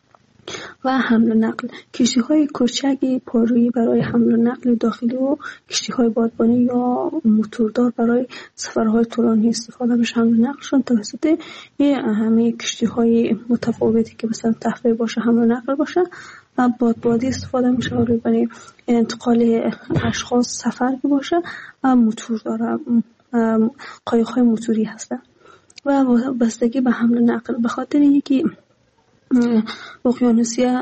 و حمل و نقل کشتی‌های کوچک پارویی برای حمل و نقل داخلی و کشتی‌های بادبانی یا موتوردار برای سفرهای طولانی استفاده میشه. حمل و نقلشون توسط همه کشتی‌های متفاوتی که مثلا تفریح باشه حمل و نقل باشه و بادبادی استفاده میشه برای انتقال اشخاص سفر که باشه و موتور داره قایق‌های موتوری هستن و بستگی به حمل و نقل به خاطر اینکه اقیانوسیه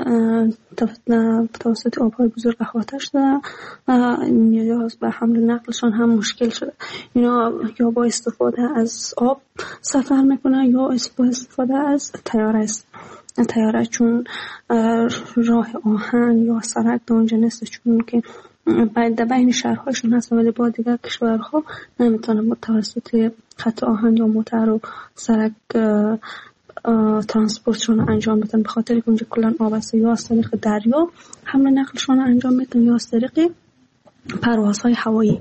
توسط آب‌های بزرگ احاطه شده نیاز به حمل و نقلشان هم مشکل شده. اینا یا با استفاده از آب سفر میکنه یا با استفاده از طیاره چون راه آهن یا سرک در اونجا نیست چون که بین شهرهایشون هست ولی با دیگر کشورها نمیتونه توسط خط آهن یا موتر و سرک ترانسپورتشون انجام بدن به خاطر که اونجا کلان آب است یا از طریق دریا حمل نقلشون انجام میدن یا از طریق پروازهای هوایی.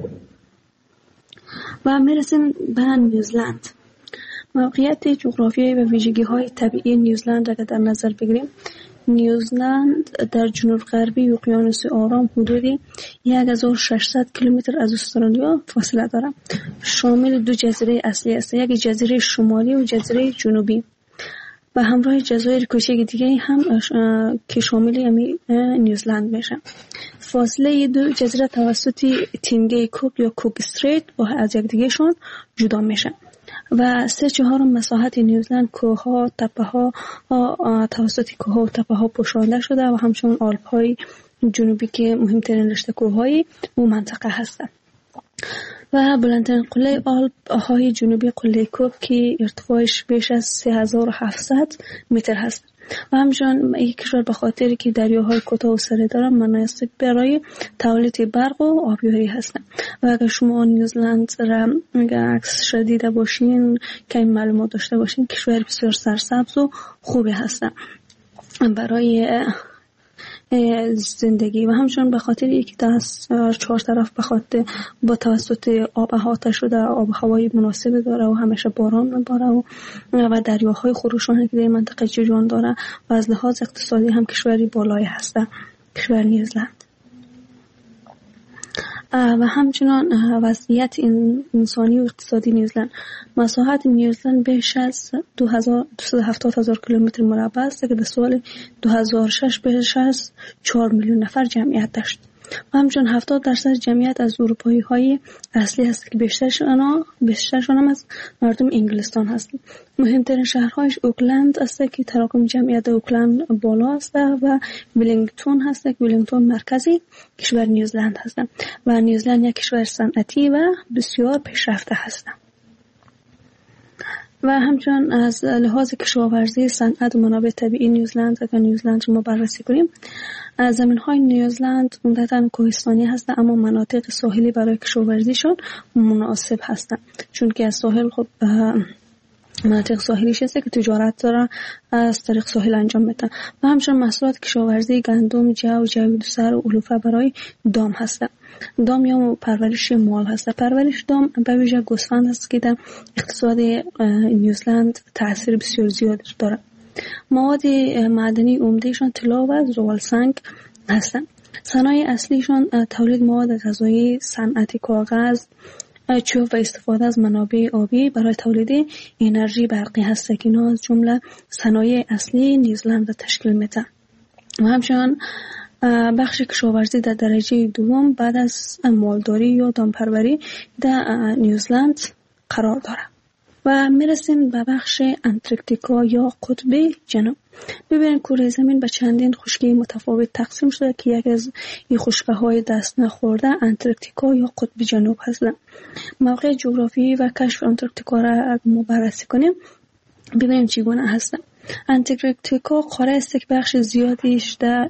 و میرسیم به نیوزلند. موقعیت جغرافیایی و ویژگی‌های طبیعی نیوزلند را در نظر بگیریم نیوزلند در جنوب غربی اقیانوس آرام حدودی 1600 کیلومتر از استرالیا فاصله دارد. شامل دو جزیره اصلی است، یک جزیره شمالی و جزیره جنوبی و همراه جزایر کوچک دیگه هم که شامل نیوزلند میشه. فاصله دو جزیره توسط تینگی کوک یا کوک استریت با از یک دیگه شون جدا میشه و 3/4 مساحت نیوزلند کوه‌ها، تپه‌ها توسط کوه‌ها و تپه‌ها پوشانده شده و همچنین آلپ‌های جنوبی که مهمترین رشته کوه‌های اون منطقه هستند. و بلندترین قله آلپ‌های جنوبی قله کوک که ارتفاعش بیش از 3700 متر هست. و همچنین این کشور به خاطر که دریاهای کوتاه و سره دارن مناسب برای تولید برق و آبیاری هستن. و اگر شما نیوزلند را عکس دیده باشین که این معلومات داشته باشین، کشور بسیار سرسبز و خوبی هستن برای زندگی. و همچنین به خاطر یکی از چهار طرف به خاطر با توسط آب احاطه شده، آب هوایی مناسب داره و همیشه باران میباره و دریاهای خروشان که در منطقه جریان داره و از لحاظ اقتصادی هم کشوری بالایی هسته کشور نیوزلند. و همچنان وضعیت انسانی و اقتصادی نیوزلند. مساحت نیوزلند بیش از 270,000 کیلومتر مربع است که در سال 2006 بیش از 4 میلیون نفر جمعیت داشت. و همچنان 70% جمعیت از اروپایی های اصلی هست که بیشترشان از مردم انگلستان هست. مهمترین شهرهایش اوکلند است که تراکم جمعیت اوکلند بالا است و ولینگتون هست که ولینگتون مرکزی کشور نیوزلند هست و نیوزلند یک کشور صنعتی و بسیار پیشرفته هست. و همچنین از لحاظ کشاورزی، صنعت و منابع طبیعی نیوزلند، اگر نیوزلند رو بررسی کنیم، زمین‌های نیوزلند عمدتاً کوهستانی هستند، اما مناطق ساحلی برای کشاورزیشان مناسب هستند، چون که از ساحل خب مناطق ساحلیش هست که تجارت داره از طریق ساحل انجام میدن. و همچنین محصولات کشاورزی گندم، جویدوسر و علوفه برای دام هستند. دام یا پرورش مال هست. پرورش دام به ویژه گوسفند هست که در اقتصاد نیوزلند تاثیر بسیار زیاد داره. مواد معدنی عمدهشان طلا و زغال سنگ هستند. صنایع اصلیشان تولید مواد غذایی، صنعت کاغذ، چوب و استفاده از منابع آبی برای تولید انرژی برقی هست که اینا از جمله صنایع اصلی نیوزلند را تشکیل میده. و همچنین بخش کشاورزی در درجه دوم بعد از مالداری یا دامپروری در نیوزلند قرار داره. و میرسیم به بخش انتارکتیکا یا قطب جنوب. ببینید کره زمین به چندین خشکی متفاوت تقسیم شده که یک از این خشکه‌های دست نخورده انتارکتیکا یا قطب جنوب هستند. موقع جغرافیایی و کشف انتارکتیکا را ما بررسی کنیم ببینیم چگونه هستند. انتارکتیکا قاره است که بخش زیادیش در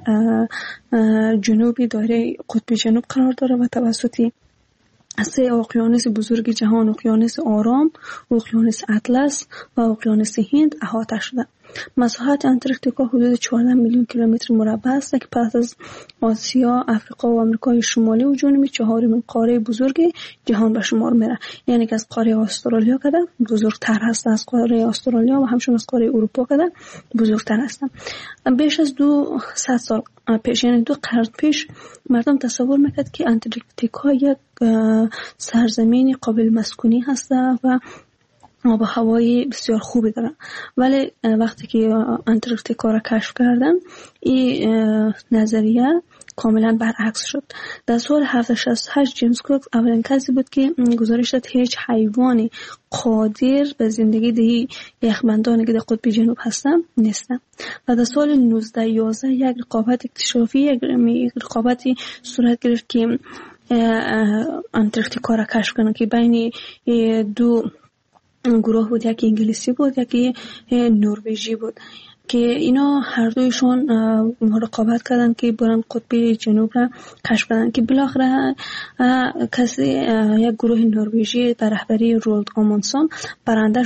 جنوبی دایره قطب جنوب قرار داره و توسط سه اقیانوس بزرگ جهان، اقیانوس آرام، اقیانوس اطلس و اقیانوس هند احاطه شده. مساحت انتارکتیکا حدود 14 میلیون کیلومتر مربع است که پس از آسیا، افریقا و آمریکای شمالی و جنوبی چهارمین قاره بزرگ جهان به شمار میره. یعنی که از قاره استرالیا کده بزرگتر هست، از قاره استرالیا و همچنین از قاره اروپا کده بزرگتر هستن. بیش از 200 سال پیش، یعنی 2 قرن پیش، مردم تصور میکرد که انتارکتیکا یک سرزمین قابل مسکونی هست و آب و هوایی بسیار خوبی داره. ولی وقتی که انتارکتیکا را کشف کردن این نظریه کاملا برعکس شد. در سال 1768 جیمز کوک اولین کسی بود که گزارش داد هیچ حیوانی قادر به زندگی در یخبندانی که در قطب جنوب هستن نیستن. و در سال 1911 یک رقابت اکتشافی، یک رقابتی صورت گرفت که انتارکتیکا را کشف کنن که بین دو گروه بود، یکی انگلیسی بود یکی نروژی بود که اینا هر دویشون رقابت کردن که برن قطب جنوب را کشف کنن که بالاخره کسی یک گروه نروژی در رهبری رولد آموندسن برنده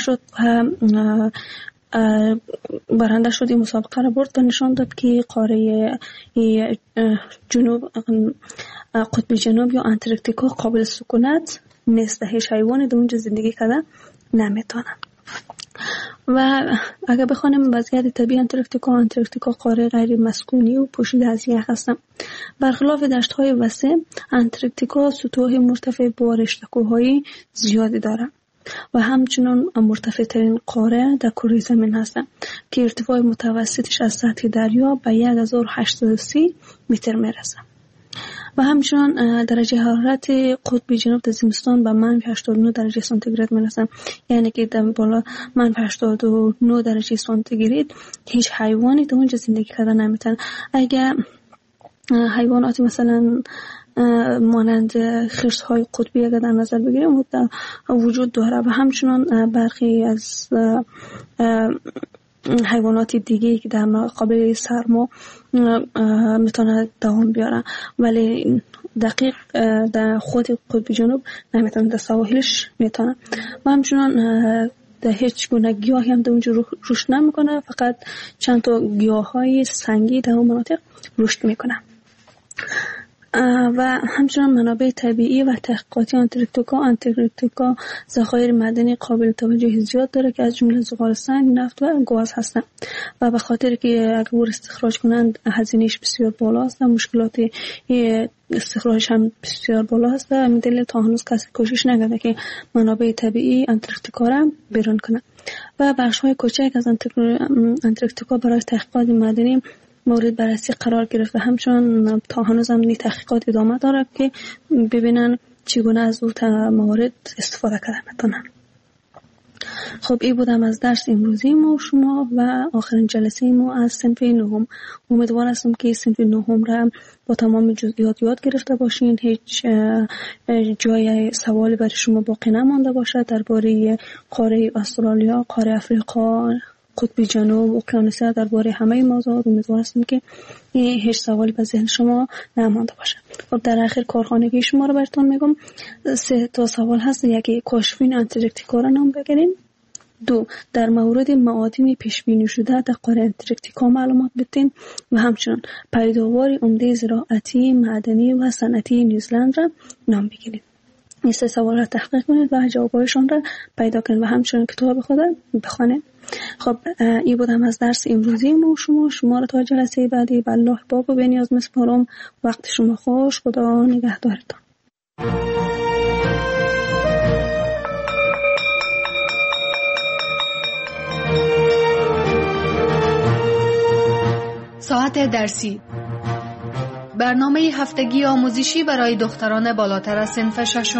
شد. این مسابقه را برد و نشان داد که قاره جنوب، قطب جنوب یا انتارکتیکا قابل سکونت نیست. هیچ حیوانی در اونجا زندگی کرده نمیتونن. و اگر بخوانیم وضعیت طبیعی انتارکتیکا قاره غیر مسکونی و پوشیده از یخ هستند. برخلاف دشت‌های وسیع، انتارکتیکا سطوح مرتفع با رشته‌کوه‌های زیادی دارد و همچنین مرتفع ترین قاره در کره زمین هستند که ارتفاع متوسطش از سطح دریا به 1830 متر میرسه. و همچنین درجه حرارت قطب جنوب در زمستان به -89 درجه سانتیگراد میرسه. یعنی که در بالا -89 درجه سانتیگراد هیچ حیوانی در اونجا زندگی کردن نمیتونه. اگر حیوانات مثلا مانند خرس‌های قطبی اگر در نظر بگیریم وجود داره و همچنین برخی از حیوانات دیگه که در مقابل سرما میتونه دوام بیاره، ولی دقیق در خود قطب جنوب نمیتونه، در سواحلش میتونه. و همچنان در هیچ گونه گیاهی هم در اونجا رشد نمیکنه، فقط چند تا گیاهای سنگی در اون مناطق رشد میکنه. و همچنان منابع طبیعی و تحقیقاتی آنتارکتیکا ذخایر معدنی قابل توجه زیاد داره که از جمله زغال سنگ، نفت و گاز هستند و به خاطر که اگر استخراج کنند هزینه‌اش بسیار بالاست و مشکلات استخراجش هم بسیار بالا هست. و همین دلیل تا هنوز کسی کوشش نکرده که منابع طبیعی آنتارکتیکا را بیرون کنه. و بخش‌های کوچک از آنتارکتیکا برای تحقیقات معدنی مورد بررسی قرار گرفت و همچنان تا هنوز هم تحقیقات ادامه داره که ببینن چگونه از اون موارد استفاده کردن. خب این بودم از درس امروزی ما و شما و آخرین جلسه ما از صنف نهم. امیدوار هستم که صنف نهم را با تمام جزئیات یاد گرفته باشین، هیچ جای سوالی برای شما باقی نمانده باشه درباره قاره استرالیا، قاره افریقا، قطب جنوب، اقیانوسیا، درباره همه موضوعات. امیدوار هستم که هیچ سوالی به ذهن شما نمانده باشه. خب در آخر کارخانگی شما رو براتون میگم. 3 تا سوال هست. یکی کاشفین آنتارکتیکا را نام بگیرین. 2 در مورد معادن پیش بینی شده در قاره آنتارکتیکا معلومات بدین و همچنین پیداوار عمده زراعتی، معدنی و صنعتی نیوزلند را نام بگیرید. این 3 سوال را تحقیق کنید و جوابایشان را پیدا کنید و همچنین کتاب خود بخوانید. خب این بودم از درس امروزی ما و شما را تا جلسه بعدی به الله باب و بنیاز میسپارم. وقت شما خوش. خدا نگهدارتان. ساعت درسی، برنامه هفتگی آموزشی برای دختران بالاتر از صنف 6.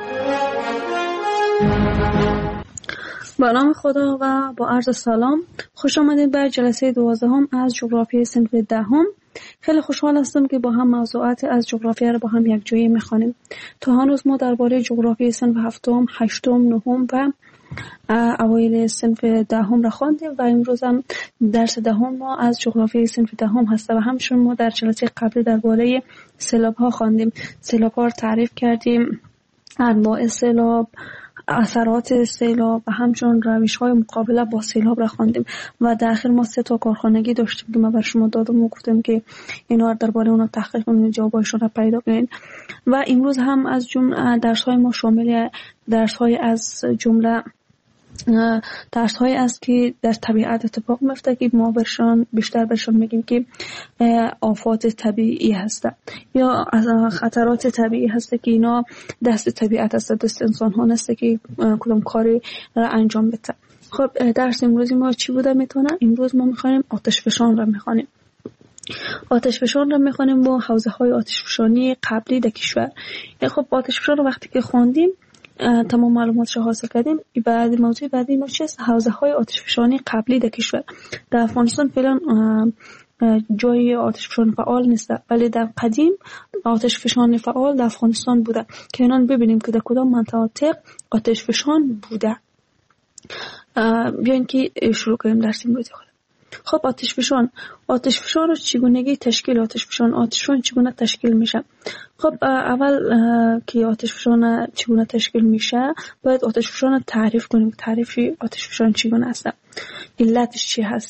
با نام خدا و با عرض سلام، خوش آمدید به جلسه 12 از جغرافی صنف 10. خیلی خوشحال هستم که با هم موضوعات از جغرافیا را با هم یک جایی میخوانیم. تا هنوز ما درباره جغرافی صنف 7، 8، 9 و اوایل صنف 10 را خواندیم و امروز هم درس 10 ما از جغرافی صنف 10 هست و همچنین ما در جلسه قبلی درباره سیلاب ها خواندیم. سیلاب ها را تعریف کردیم، انواع سیلاب، اثرات سیلاب و همچنین روش‌های مقابله با سیلاب را خواندیم و در آخر ما 3 تا کارخانگی داشتیم که ما بر شما دادم و گفتم که اینا درباره اونها تحقیق کنید، جوابایشون را پیدا کنید. و امروز هم از جمله درس‌های ما شامل درس‌های از جمله درس‌هایی است که در طبیعت اتفاق میفته که ما بیشتر برشان میگیم که آفات طبیعی هست یا خطرات طبیعی هست که اینا دست طبیعت هست، دست انسان ها نسته که کدام کاری را انجام بده. خب درس امروزی ما چی بوده میتونه؟ امروز ما میخوانیم آتشفشان را میخوانیم. آتشفشان را میخوانیم با حوزه های آتشفشانی قبلی در کشور. خب آتشفشان رو وقتی که خواندیم تمام معلوماتش حاصل کردیم. بعد موضوع بعدی ما چیست؟ حوزه های آتشفشانی قبلی در کشور. در افغانستان فعلا جای آتشفشان فعال نیست، ولی در قدیم آتشفشان فعال در افغانستان بوده که اینان ببینیم که در کدام مناطق آتشفشان بوده. بیاین که شروع کنیم درس امروزی خود. خب آتشفشان رو چگونگی تشکیل آتشفشان چگونه تشکیل میشه؟ خب اول که آتشفشان چگونه تشکیل میشه باید آتشفشان رو تعریف کنیم. تعریفی آتشفشان چگونه هست، علتش چی هست،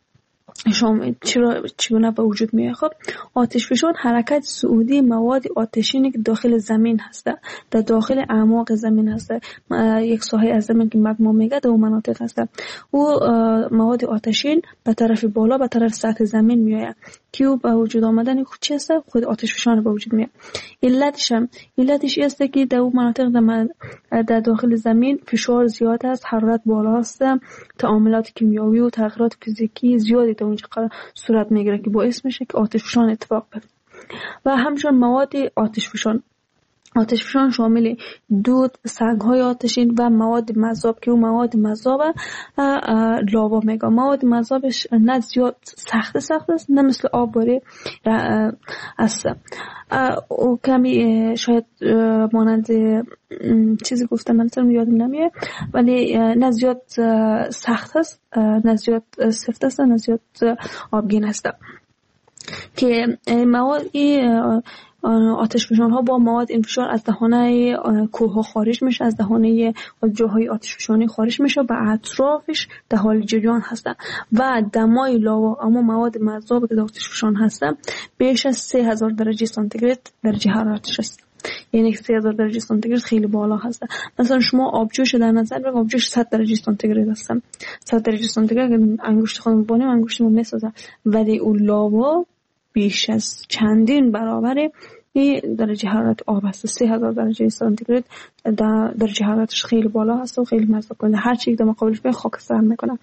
چگونه به وجود میاد. خب آتشفشان حرکت صعودی مواد آتشینی که داخل زمین هست، در داخل اعماق زمین هست. یک ساحه از زمین که مگما میگه در اون مناطق هست و مواد آتشین به طرف بالا به طرف سطح زمین میاد که به وجود آمدن خود چی هست؟ خود آتشفشان به وجود میاد. علتش است که در اون مناطق در داخل زمین فشار زیاد است، حرارت بالا است، تعاملات کیمیایی و تغییرات فیزیکی زیادی در اونجا صورت میگیره که باعث میشه که آتشفشان اتفاق بیفته. و همچنین مواد آتشفشان شامل دود، سنگ‌های آتشین و مواد مذاب که اون مواد مذاب لاوا میگه. مواد مذابش نه زیاد سخت است، نه مثل آب باری است. او کمی شاید مانند چیزی گفتم من یادم نمیاد، ولی نه زیاد سخت است، نه زیاد سفت است، نه زیاد آبگین است. که مواد آتشفشان ها با مواد انفجار از دهانه کوه ها خارج میشه، از دهانه جاهای آتشفشانی خارج میشه و اطرافش در حال جریان هستن و دمای لاوا اما مواد مذاب که در آتشفشان هستن بیش از 3000 درجه سانتیگراد درجه حرارتش است. یعنی 3000 درجه سانتیگراد خیلی بالا هست. مثلا شما آبجوش در نظر بگیر، آبجوش 100 درجه سانتیگراد هستن. 100 درجه سانتیگراد انگشت خودمون بانیم انگشتمون میسازه، ولی اون لاوا بیش از چندین برابر این درجه حرارت آب است. 3000 درجه سانتیگراد درجه حرارتش خیلی بالا هست و خیلی مذاب کننده. هر چیزی که مقابلش به خاکستر میکنه.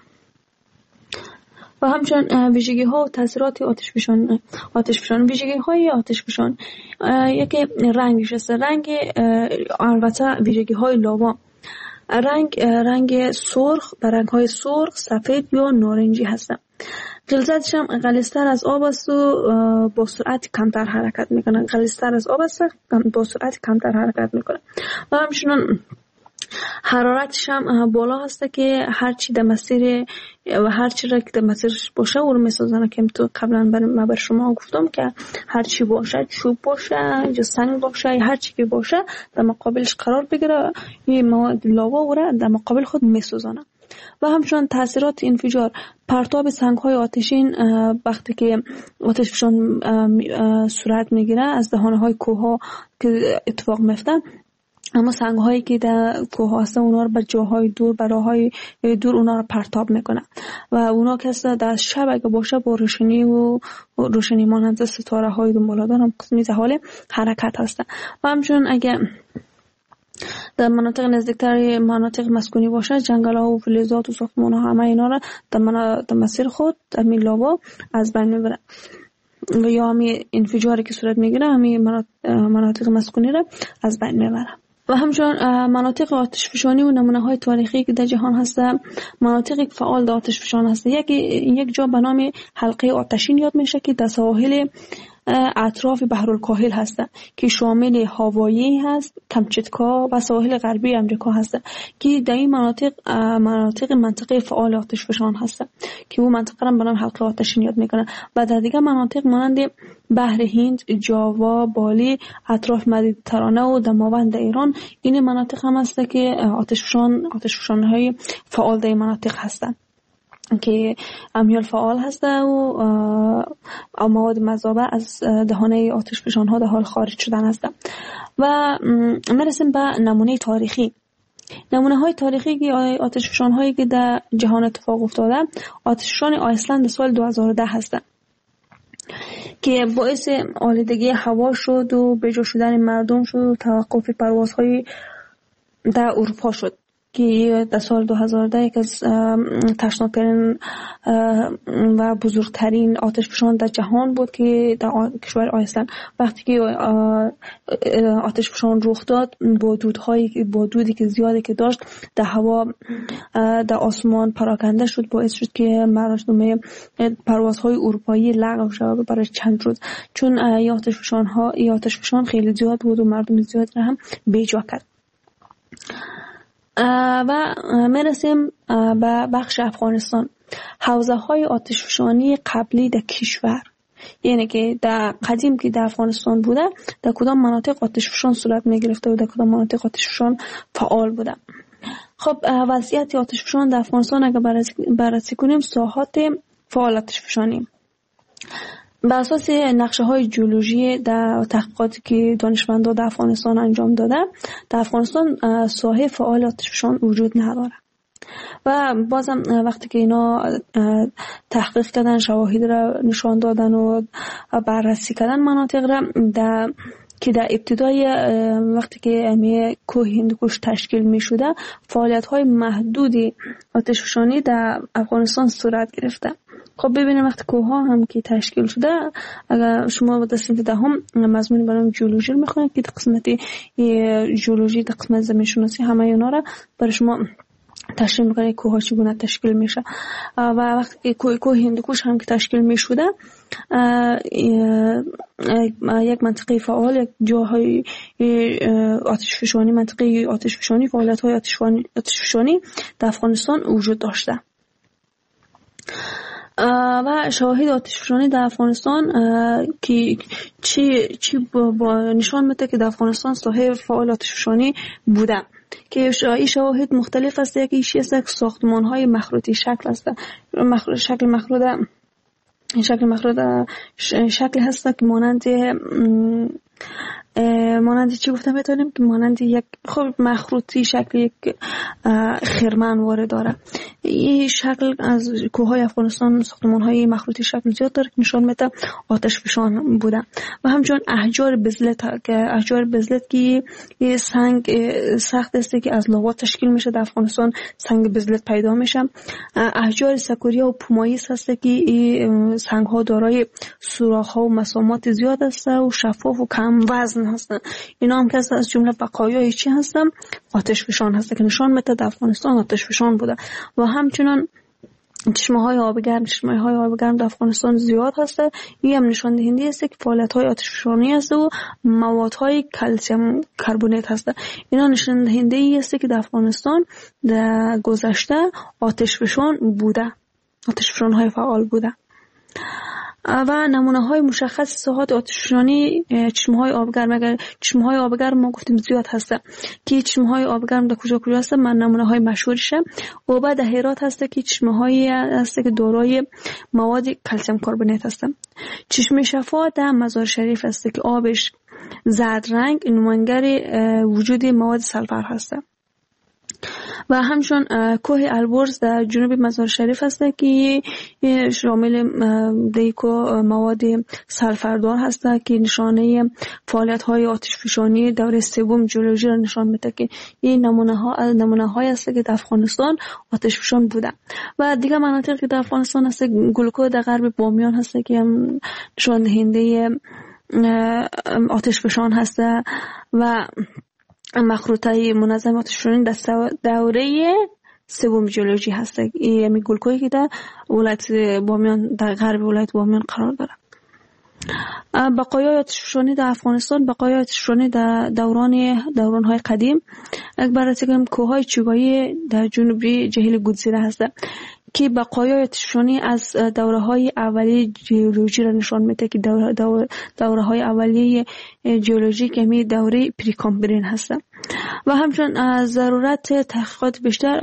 و همچنین ویژگی ها و تاثیرات آتشفشان ویژگی های آتشفشان یکی رنگش است. رنگ البته ویژگی های لاوا رنگ سرخ، رنگ های سرخ، سفید یا نارنجی هستند. غلظتش هم غلیظتر از آب است و با سرعت کمتر حرکت میکنه. غلیظتر از آب است، با سرعت کمتر حرکت میکنه. و همچنین حرارتش هم بالا هست که هر چی در مسیر و هر چی را که در مسیرش باشه او رو میسازن. که تو قبلا بر شما گفتم که هر چی باشه، چوب باشه یا سنگ باشه، هر چی که باشه در مقابلش قرار بگیره، این مواد لاوا او را در مقابل خود میسازن. و همچنین تاثیرات انفجار پرتاب سنگ‌های آتشین وقتی که آتشفشان صورت میگیره از دهانه‌های کوه‌ها که اتفاق میفته، اما سنگ‌هایی که در کوه هستن اونا رو به جاهای دور، به راه‌های دور اونا رو پرتاب میکنه و اونا که در شب اگه باشه با روشنی مانند ستاره‌های دنباله‌دار هم قسمی در حال حرکت هستن. و همچنین اگه در مناطق نزدیکتر مناطق مسکونی باشه، جنگل‌ها و فلزات و ساختمان‌ها همه اینا را در مسیر خود در لاوا از بین میبره و یا همین انفجاری که صورت میگیره همین مناطق مسکونی را از بین میبره. و همچنین مناطق آتشفشانی و نمونه‌های تاریخی که در جهان هستند، مناطقی که فعال در آتشفشان هست. یک جا به نام حلقه آتشین یاد میشه که در سواحل اطراف بحرالکاهل هست که شامل هاوایی هست، کمچتکا و سواحل غربی امریکا هست که در این منطقه فعال آتشفشان هست که اون منطقه را به نام حلقه آتشین یاد میکنه. و در دیگر مناطق مانند بحر هند، جاوا، بالی، اطراف مدیترانه و دماوند ایران این مناطق هم هست که آتشفشان های فعال در این مناطق هستند که امیال فعال هسته و مواد مذابه از دهانه آتشفشان ها در حال خارج شدن هسته. و میرسیم به نمونه تاریخی. نمونه های تاریخی که آتشفشان هایی که در جهان اتفاق افتاده، آتشفشان آیسلند سال 2010 هسته که باعث آلودگی هوا شد و بجا شدن مردم شد و توقف پروازهای در اروپا شد که در سال 2010 یک از تشناکترین و بزرگترین آتشفشان در جهان بود که در کشور آیسلند وقتی که آتشفشان رخ داد با دودی که زیادی که داشت در هوا در آسمان پراکنده شد، باعث شد که مردم پروازهای اروپایی لغو شود برای چند روز، چون این آتشفشان خیلی زیاد بود و مردم زیاد را هم بیجا کرد. و میرسیم به بخش افغانستان. حوزه های آتشفشانی قبلی در کشور، یعنی که در قدیم که در افغانستان بوده در کدام مناطق آتشفشان صورت می گرفته و در کدام مناطق آتشفشان فعال بوده. خب وضعیت آتشفشان در افغانستان اگر بررسی کنیم، ساحات فعال آتشفشانی بر اساس نقشه های جیولوژی در تحقیقاتی که دانشمندان در افغانستان انجام داده، در افغانستان ساحه فعال آتشفشان وجود نداره. و بازم وقتی که اینا تحقیق کردن، شواهد را نشان دادن و بررسی کردن مناطق را که در ابتدای وقتی که کوه هندوکش تشکیل می شده، فعالیت های محدودی آتشفشانی در افغانستان صورت گرفته. خب ببینیم وقتی کوه هم که تشکیل شده، اگر شما در صنف دهم مضمون برای ژئولوژی میخونید که قسمت ژئولوژی، قسمت زمین شناسی، همه اینا را برای شما تشریح میکنه کوه ها چگونه تشکیل میشه. و وقتی کوه هندوکوش هم که تشکیل میشده، یک منطقه فعال، یک جاهای آتش فشانی، منطقه آتش فشانی، فعالیت های آتش فشانی در افغانستان وجود داشته. و شواهد آتش فشانی در افغانستان که چی با نشان میده که در افغانستان ساحه فعال آتش فشانی بوده، که این شواهد مختلف است. یکی است که ساختمان های مخروطی شکل است. شکل مخروط شکل هست که مانند چی گفتم میتونیم که مانند یک خب مخروطی شکل یک خرمن وارد داره. این شکل از کوههای افغانستان ساختمان‌های مخروطی شکل زیاد داره که نشان میده آتش فشان بوده. و همچنین احجار بزلت که یه سنگ سخت است که از لاوا تشکیل میشه. در افغانستان سنگ بزلت پیدا میشه. احجار سکوریا و پومایس هست که این سنگ ها دارای سوراخ ها و مسامات زیاد است و شفاف و کم وزن هستن. اینا هم که از جمله بقایای چی هستن؟ آتش فشان هست که نشان میده در افغانستان آتش فشان بوده. و همچنان چشمه های آب گرم در افغانستان زیاد هسته. این هم نشان دهنده است که فعالیت های آتش فشانی است و موادهای کلسیم کربونات هسته. اینا نشان دهنده است که در افغانستان در گذشته آتش فشان بوده، آتش فشان های فعال بوده. و نمونه های مشخص ساحات آتش فشانی چشمه های آبگرم. اگر چشمه های آبگرم ما گفتیم زیاد هسته که چشمه های آبگرم در کجا هسته، من نمونه های مشهورشه. و بعد هرات هسته که چشمه های هسته که دارای مواد کلسیم کربونات هسته. چشمه شفا در مزار شریف هسته که آبش زرد رنگ، نمونگر وجود مواد سلفر هسته. و همچنین کوه البرز در جنوب مزار شریف هست که شامل دیکو مواد سلفردار هست که نشانه فعالیت های آتش فشانی دوره سوم ژئولوژی را نشان میده که این نمونه های هست که در افغانستان آتش فشان بوده. و دیگه مناطقی که در افغانستان هست، گلکو در غرب بامیان هست که هم نشان دهنده آتش فشان هست. و مخروطه منظم آتش فشانی در دوره سوم ژئولوژی هست. این گلکویی که در ولایت بامیان، در غرب ولایت بامیان قرار داره. بقایای آتش فشانی در افغانستان، بقایای آتش فشانی در دوران‌های قدیم، بررسی کنیم کوههای چوبایی در جنوبی جهیل گودزیره هست که بقایای آتش فشانی از دوره‌های اولیه ژئولوژی را نشان میده که دوره‌های اولیه ژئولوژی که می دوره پریکامبرین هست. و همچنین ضرورت تحقیقات بیشتر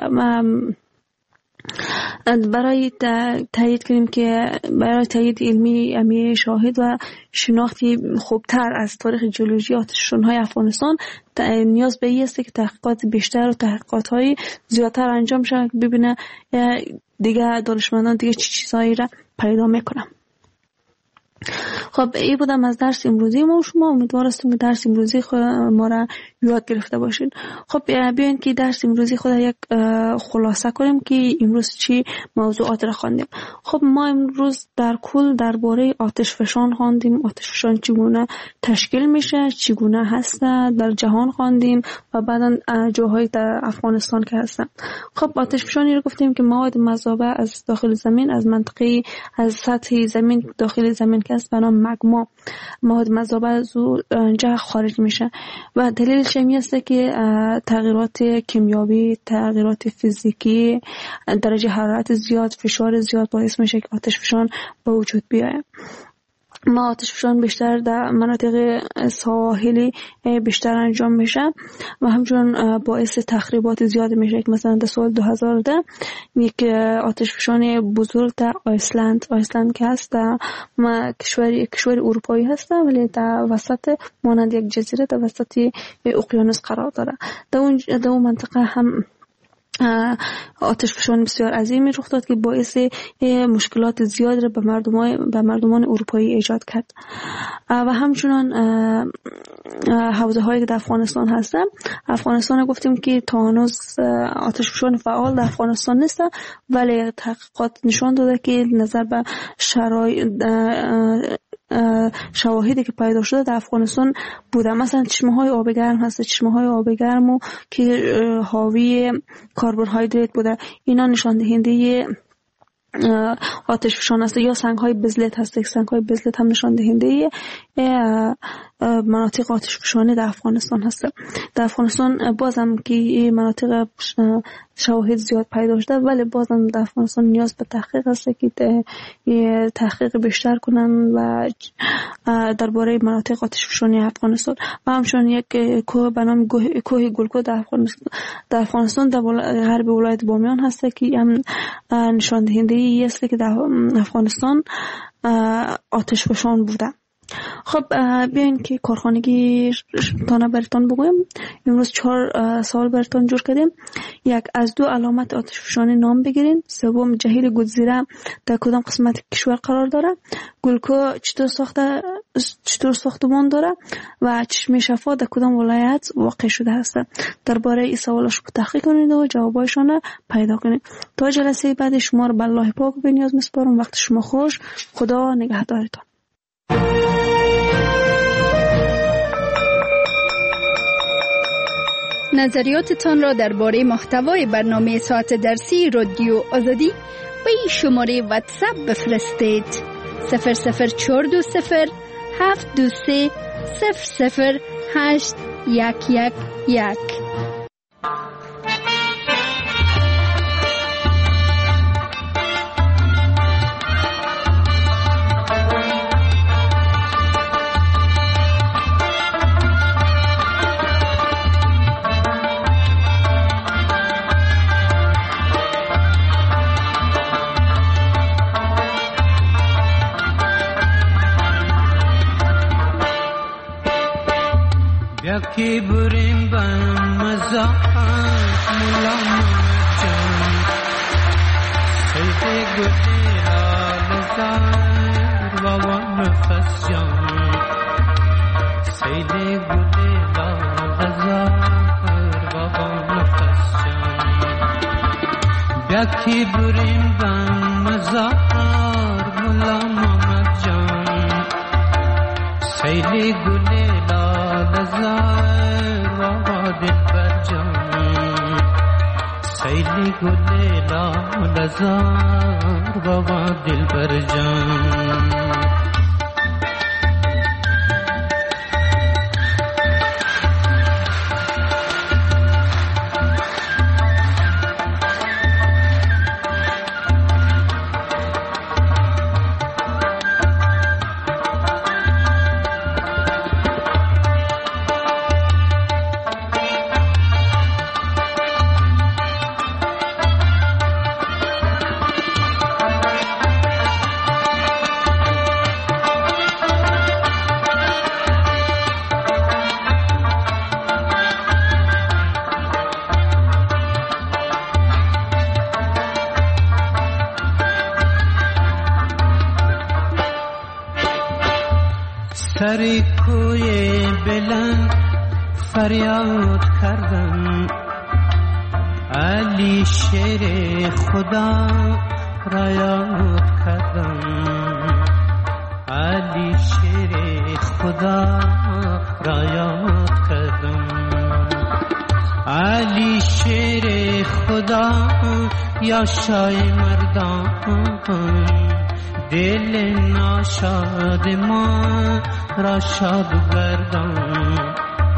برای تایید کنیم که برای تایید علمی شاهد و شناختی خوبتر از تاریخ ژئولوژی آتش فشان‌های افغانستان نیاز به این است که تحقیقات بیشتر و تحقیقات‌های زیادتر انجام شود که ببینه دیگه دانشمندان دیگه چه چیزایی را پیدا میکنن. خب این بودم از درس امروزی ما و شما. امیدوار هستم که درس امروزی ما را یاد گرفته باشین. خب بیاین که درس امروزی خود یک خلاصه کنیم که امروز چی موضوعات را خواندیم. خب ما امروز در کل درباره آتش فشان خواندیم، آتش فشان چگونه تشکیل میشه، چگونه هست در جهان خواندیم و بعدا جاهای در افغانستان که هستن. خب آتش فشانی رو گفتیم که مواد مذابه از داخل زمین، از منطقه از سطح زمین داخل زمین که است به نام مگما، مواد مذابه از اونجا خارج میشه. و دلیلش این است که تغییرات کیمیایی، تغییرات فیزیکی، درجه حرارت زیاد، فشار زیاد باعث میشه که آتش فشان به وجود بیاید. ما آتش فشان بیشتر در مناطق ساحلی بیشتر انجام میشه و همچنین باعث تخریبات زیاد میشه که مثلا در سال 2010 یک آتش فشان بزرگ در آیسلند که هست، کشور اروپایی هست ولی در وسط مانند یک جزیره در وسط اقیانوس قرار داره. در اون منطقه هم آتشفشانی بسیار عظیمی رخ داد که باعث مشکلات زیاد را به مردمان اروپایی ایجاد کرد. و همچنان حوزه هایی که در افغانستان هستن، افغانستان گفتیم که تا هنوز آتشفشان فعال در افغانستان نیست، ولی تحقیقات نشان داده که نظر به شواهدی که پیدا شده در افغانستان بوده. مثلا چشمه های آب گرم هست، چشمه های آب گرم که حاوی کربوهیدرات بوده، اینا نشان دهنده آتشفشان است. یا سنگ های بزلت هست، سنگ های بزلت هم نشان دهنده مناطق آتشفشانی در افغانستان هست. در افغانستان بازم که مناطق شواهد زیاد پیدا شده، ولی بازم در افغانستان نیاز به تحقیق است که تحقیق بیشتر کنن و درباره مناطق آتشفشانی افغانستان. و همچنین یک کوه به نام کوه گلکو در افغانستان در غرب ولایت بامیان هست که هم نشان دهنده ای است که در افغانستان آتشفشان بوده. خب بیاین که کارخانگی تانه برتان بگویم. امروز 4 سوال برتان جور کردیم. یک، از 2 علامت آتشفشانی نام بگیرین. سوم، جهیل گودزیره در کدام قسمت کشور قرار داره؟ گلکو چطور ساختمان داره؟ و چشمه شفا در کدام ولایت واقع شده است؟ درباره این سوالش تحقیق کنید و جوابایشان پیدا کنید. تا جلسه بعد شما رو به الله پاک و بی‌نیاز میسپارم. وقت شما خوش. خدا نگهدارتان. نظریاتتان را درباره محتوای برنامه ساعت درسی رادیو آزادی به این شماره واتساپ بفرستید: 00420 723 00811. یکی بریم به مزاحم ملام جان سیده گلی لالزار بابا نفس جان سیده گلی لالزار بابا نفس جان یکی بریم به مزاحم ملام جان سیده گلی لالزار بابا دلبر جان سیلی گلی لالزار بابا دلبر جان سری کوی بلند فریاد کردم علی شیر خدا را یاد کردم علی شیر خدا را یاد کردم علی شیر خدا یا شای مردان دل ناشاد ما را شاد گردان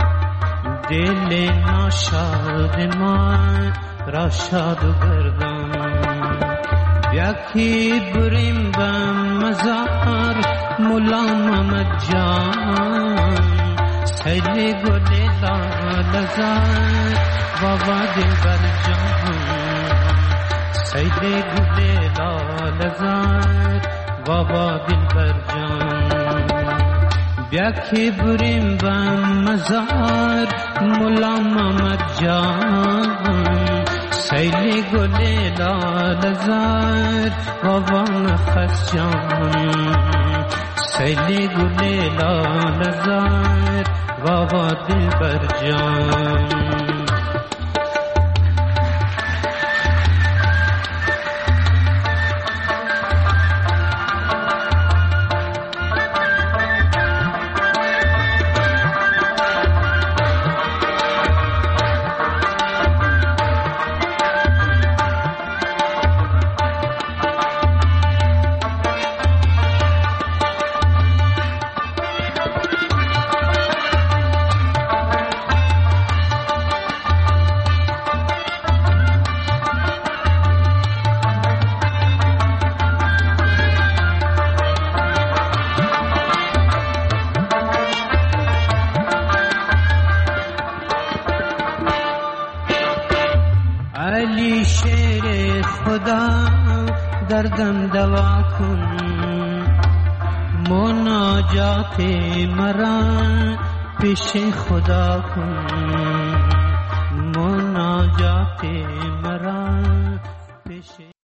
دل ناشاد ما را شاد گردان یکی بریم به مزار مولا محمد جان سیل گل لالزار بابا دلبر جان سیل گل لالزار بابا دلبر جان یکی بریم به مزار مولا محمد جان سیل گل لال زار بابا نخس جان سیل گل لال زار بابا دلبر جان علی شیر خدا دردم دوا کن مناجات مرا پیش خدا کن مناجات مرا پیش